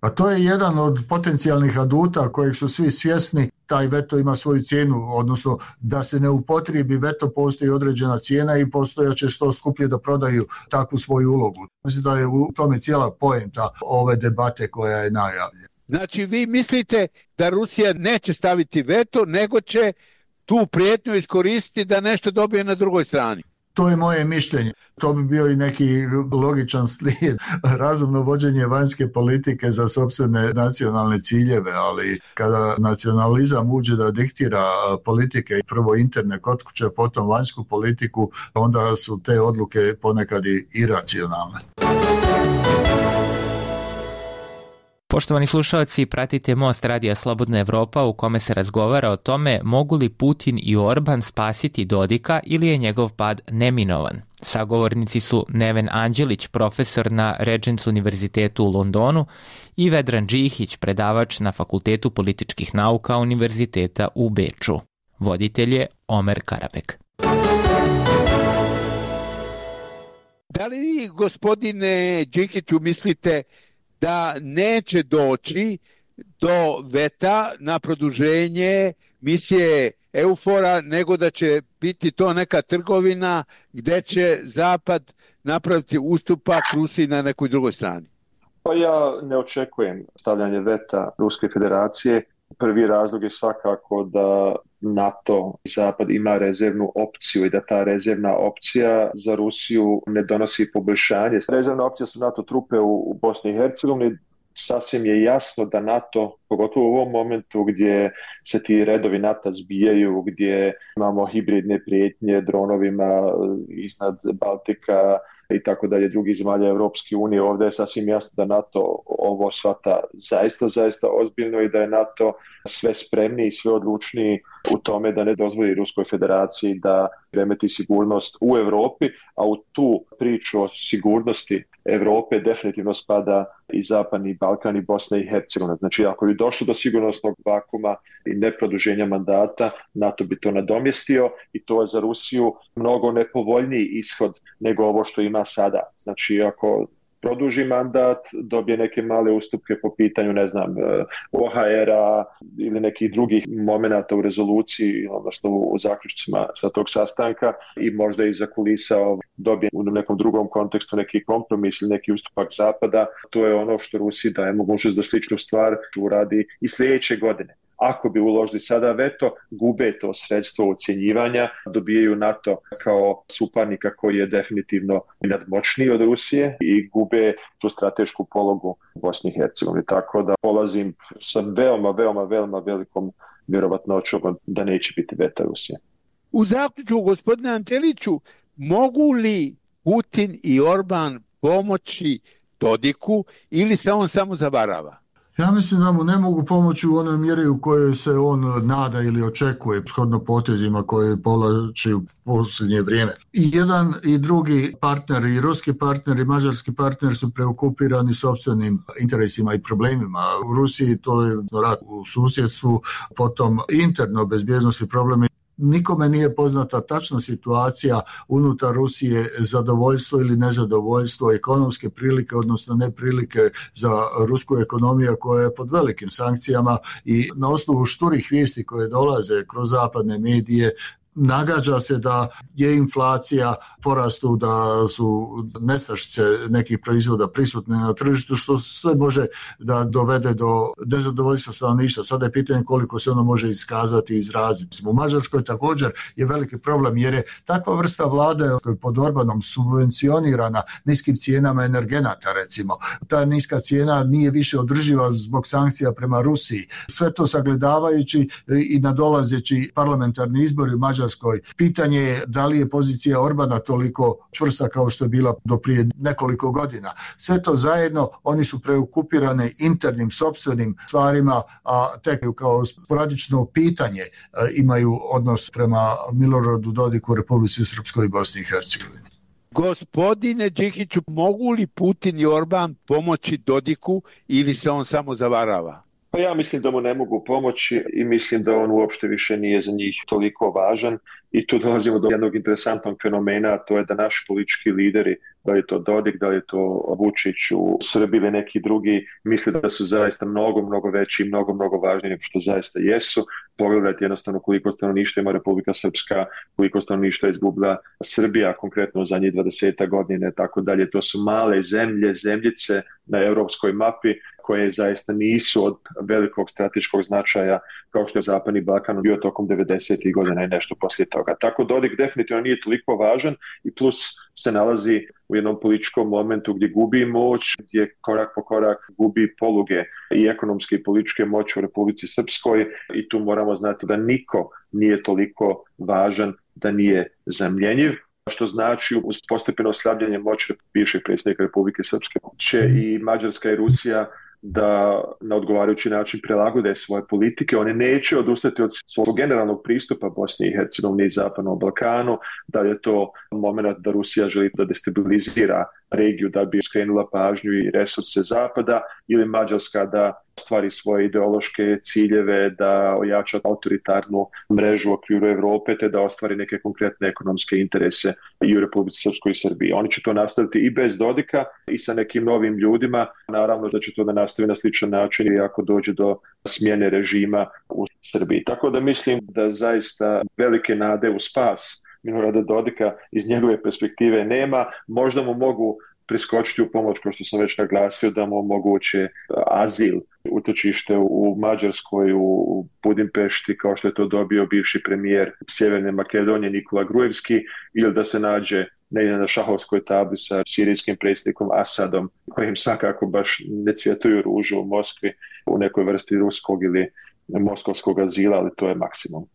Pa to je jedan od potencijalnih aduta kojeg su svi svjesni. Taj veto ima svoju cijenu, odnosno da se ne upotrijebi veto postoji određena cijena i postojaće što skuplje da prodaju takvu svoju ulogu. Mislim da je u tome cijela poenta ove debate koja je najavljena. Znači vi mislite da Rusija neće staviti veto, nego će tu prijetnju iskoristiti da nešto dobije na drugoj strani? To je moje mišljenje. To bi bio i neki logičan slijed, razumno vođenje vanjske politike za sopstvene nacionalne ciljeve, ali kada nacionalizam uđe da diktira politike, prvo interne kod kuće, potom vanjsku politiku, onda su te odluke ponekad i iracionalne. Poštovani slušalci, pratite Most Radija Slobodna Evropa u kome se razgovara o tome mogu li Putin i Orban spasiti Dodika ili je njegov pad neminovan. Sagovornici su Neven Anđelić, profesor na Regents univerzitetu u Londonu, i Vedran Džihić, predavač na Fakultetu političkih nauka Univerziteta u Beču. Voditelj je Omer Karabek. Da li vi, gospodine Džihiću, mislite da neće doći do veta na produženje misije EUFOR-a, nego da će biti to neka trgovina gdje će Zapad napraviti ustupak Rusiji na nekoj drugoj strani? Pa ja ne očekujem stavljanje veta Ruske federacije. Prvi razlog je svakako da NATO i Zapad ima rezervnu opciju i da ta rezervna opcija za Rusiju ne donosi poboljšanje. Rezervna opcija su NATO trupe u Bosni i Hercegovini. Sasvim je jasno da NATO, pogotovo u ovom momentu gdje se ti redovi NATO zbijaju, gdje imamo hibridne prijetnje dronovima iznad Baltika i tako dalje, drugih zemalja Europske unije, ovdje je sasvim jasno da NATO ovo shvata zaista ozbiljno i da je NATO sve spremniji i sve odlučniji u tome da ne dozvoli Ruskoj federaciji da remeti sigurnost u Europi, a u tu priču o sigurnosti Europe definitivno spada i Zapadni Balkan i Bosna i Hercegovina. Znači, ako bi došlo do sigurnosnog vakuma i neproduženja mandata, NATO bi to nadomjestio i to je za Rusiju mnogo nepovoljniji ishod nego ovo što ima sada. Znači, ako produži mandat, dobije neke male ustupke po pitanju, ne znam, OHR-a ili nekih drugih momenata u rezoluciji, odnosno u zaključcima sa tog sastanka i možda iza kulisa dobije u nekom drugom kontekstu neki kompromis ili neki ustupak Zapada. To je ono što Rusiji daje mogućnost da sličnu stvar uradi i sljedeće godine. Ako bi uložili sada veto, gube to sredstvo ocjenjivanja, dobijaju NATO kao suparnika koji je definitivno nadmoćniji od Rusije i gube tu stratešku pologu Bosni i Hercegovini. Tako da polazim sa veoma velikom vjerovatnoćom da neće biti veta Rusije. U zaključku, gospodine Anđeliću, mogu li Putin i Orban pomoći Dodiku ili se on samo zavarava? Ja mislim da mu ne mogu pomoći u onoj mjeri u kojoj se on nada ili očekuje shodno potezima koje povlači u posljednje vrijeme. I jedan i drugi partner, i ruski partner i mađarski partner su preokupirani sopstvenim interesima i problemima. U Rusiji to je rat u susjedstvu, potom interno bezbjednosti problemi. Nikome nije poznata tačna situacija unutar Rusije, zadovoljstvo ili nezadovoljstvo, ekonomske prilike, odnosno neprilike za rusku ekonomiju koja je pod velikim sankcijama i na osnovu šturih vijesti koje dolaze kroz zapadne medije nagađa se da je inflacija porastu, da su nestašice nekih proizvoda prisutne na tržištu, što sve može da dovede do nezadovoljstva stanovništva. Sada je pitanje koliko se ono može iskazati i izraziti. U Mađarskoj također je veliki problem jer je takva vrsta vlade pod Orbanom subvencionirana niskim cijenama energenata, recimo. Ta niska cijena nije više održiva zbog sankcija prema Rusiji. Sve to sagledavajući i nadolazeći parlamentarni izbori u Mađarskoj, pitanje je da li je pozicija Orbana toliko čvrsta kao što je bila do prije nekoliko godina. Sve to zajedno, oni su preokupirane internim sopstvenim stvarima, a tek kao sporadično pitanje imaju odnos prema Miloradu Dodiku, Republici Srpskoj i Bosni i Hercegovini. Gospodine Džihiću, mogu li Putin i Orban pomoći Dodiku ili se on samo zavarava? Pa ja mislim da mu ne mogu pomoći i mislim da on uopšte više nije za njih toliko važan I tu dolazimo do jednog interesantnog fenomena, a to je da naši politički lideri, da li je to Dodik, da li je to Vučić u Srbiji ili neki drugi, misle da su zaista mnogo veći i mnogo važniji nego što zaista jesu. Pogledajte jednostavno koliko stanovništva ima Republika Srpska, koliko stanovništva izgubila Srbija, konkretno u zadnjih 20 godina, tako dalje. To su male zemljice na europskoj mapi koje zaista nisu od velikog strateškog značaja kao što je Zapadni Balkan bio tokom 90. godina i nešto poslije toga. Tako Dodik definitivno nije toliko važan i plus se nalazi u jednom političkom momentu gdje gubi moć, gdje korak po korak gubi poluge i ekonomske i političke moći u Republici Srpskoj i tu moramo znati da niko nije toliko važan da nije zamjenjiv, što znači uz postepeno oslabljanje moći bivšeg predsjednika Republike Srpske će i Mađarska i Rusija da na odgovarajući način prilagode svoje politike. One neće odustati od svog generalnog pristupa Bosni i Hercegovini i Zapadnom Balkanu, da je to moment da Rusija želi da destabilizira regiju da bi skrenula pažnju i resurse Zapada ili Mađarska da stvari svoje ideološke ciljeve, da ojača autoritarnu mrežu u okviru Evrope te da ostvari neke konkretne ekonomske interese i u Republici Srpskoj i Srbiji. Oni će to nastaviti i bez Dodika i sa nekim novim ljudima. Naravno da će to da nastavi na sličan način i ako dođe do smjene režima u Srbiji. Tako da mislim da zaista velike nade u spas Milorada Dodika iz njegove perspektive nema. Možda mu mogu priskočiti u pomoć, kao što sam već naglasio, da mu omoguće azil, utočište u Mađarskoj, u Budimpešti, kao što je to dobio bivši premijer Sjeverne Makedonije Nikola Gruevski, ili da se nađe negdje na šahovskoj tabli sa sirijskim predsjednikom Asadom, kojim svakako baš ne cvjetuju ružu u Moskvi, u nekoj vrsti ruskog ili moskovskog azila, ali to je maksimum.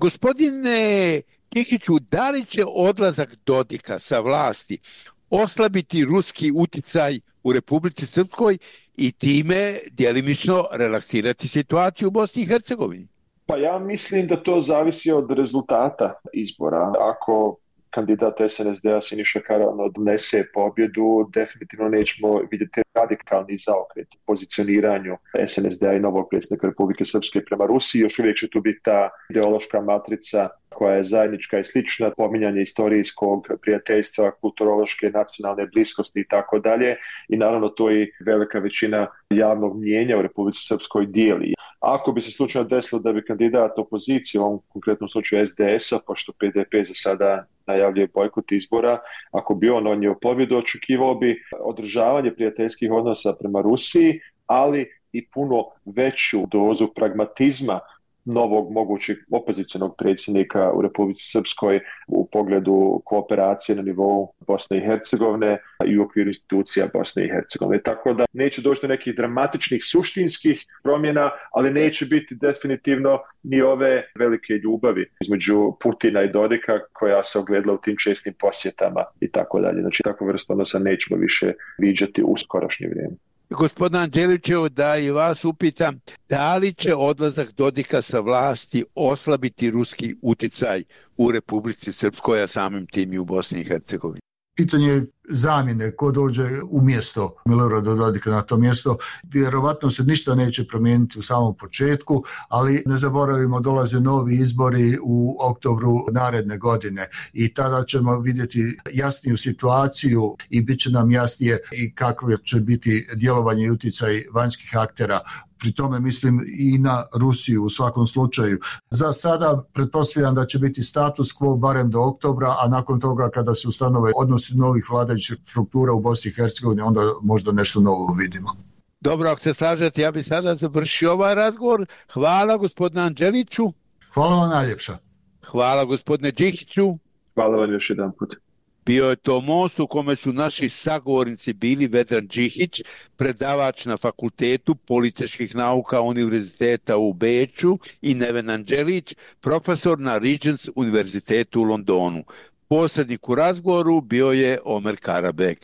Gospodine Kihiću, da li će odlazak Dodika sa vlasti oslabiti ruski uticaj u Republici Srpskoj i time djelimično relaksirati situaciju u Bosni i Hercegovini? Pa ja mislim da to zavisi od rezultata izbora. Ako kandidat SNSD-a Siniša Karaman odnese pobjedu, definitivno nećemo vidjeti radikalni zaokret u pozicioniranju SNSD-a i novog predsjednika Republike Srpske prema Rusiji. Još uvijek će tu biti ta ideološka matrica koja je zajednička i slična, pominjanje istorijskog prijateljstva, kulturološke, nacionalne bliskosti i tako dalje. I naravno to i velika većina javnog mnijenja u Republici Srpskoj dijeli. Ako bi se slučajno desilo da bi kandidat opozicije, u ovom konkretnom slučaju SDS-a, pošto PDP za sada najavljuje bojkot izbora, ako bi on odnio pobjedu, očekivao bi održavanje prijateljskih odnosa prema Rusiji, ali i puno veću dozu pragmatizma novog mogućeg opozicionog predsjednika u Republici Srpskoj u pogledu kooperacije na nivou Bosne i Hercegovine i u okviru institucija Bosne i Hercegovine. Tako da neće doći do nekih dramatičnih suštinskih promjena, ali neće biti definitivno ni ove velike ljubavi između Putina i Dodika koja se ogledala u tim čestim posjetama i tako dalje. Znači takvu vrstu odnosa nećemo više viđati u skorošnje vrijeme. Gospodin Anđelićev, da i vas upitam, da li će odlazak Dodika sa vlasti oslabiti ruski uticaj u Republici Srpskoj, a samim tim i u Bosni i Hercegovini? Pitanje zamjene, ko dođe umjesto Milorada Dodika na to mjesto, vjerovatno se ništa neće promijeniti u samom početku, ali ne zaboravimo, dolaze novi izbori u oktobru naredne godine i tada ćemo vidjeti jasniju situaciju i bit će nam jasnije i kakve će biti djelovanje i utjecaj vanjskih aktera. Pri tome mislim i na Rusiju u svakom slučaju. Za sada pretpostavljam da će biti status quo barem do oktobra, a nakon toga kada se ustanove odnosi novih vladajućih struktura u Bosni i Hercegovini, onda možda nešto novo vidimo. Dobro, ako se slažete, ja bih sada završio ovaj razgovor. Hvala gospodinu Anđeliću. Hvala vam najljepša. Hvala gospodine Đihiću. Hvala vam još jedan put. Bio je to most u kome su naši sagovornici bili Vedran Đihić, predavač na Fakultetu političkih nauka Univerziteta u Beču, i Neven Anđelić, profesor na Regents Univerzitetu u Londonu. Posrednik u razgovoru bio je Omer Karabek.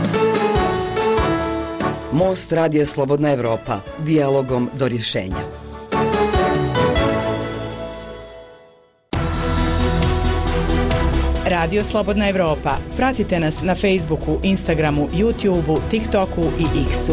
Most Radio Slobodna Evropa. Dijalogom do rješenja. Radio Slobodna Evropa. Pratite nas na Facebooku, Instagramu, YouTubeu, TikToku i X-u.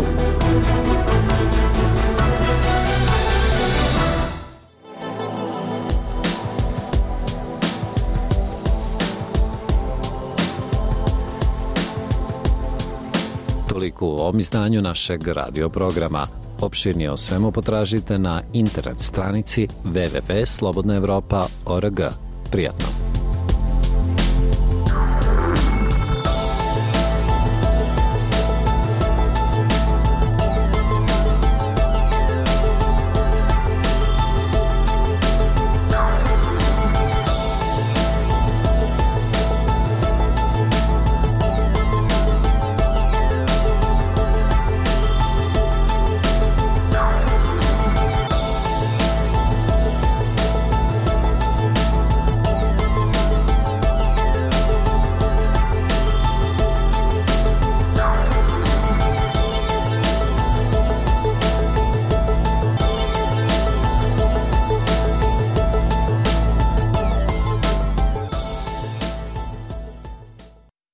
Toliko u ovom izdanju našeg radio programa. Opširnije o svemu potražite na internet stranici www.slobodnaevropa.org. Prijatno!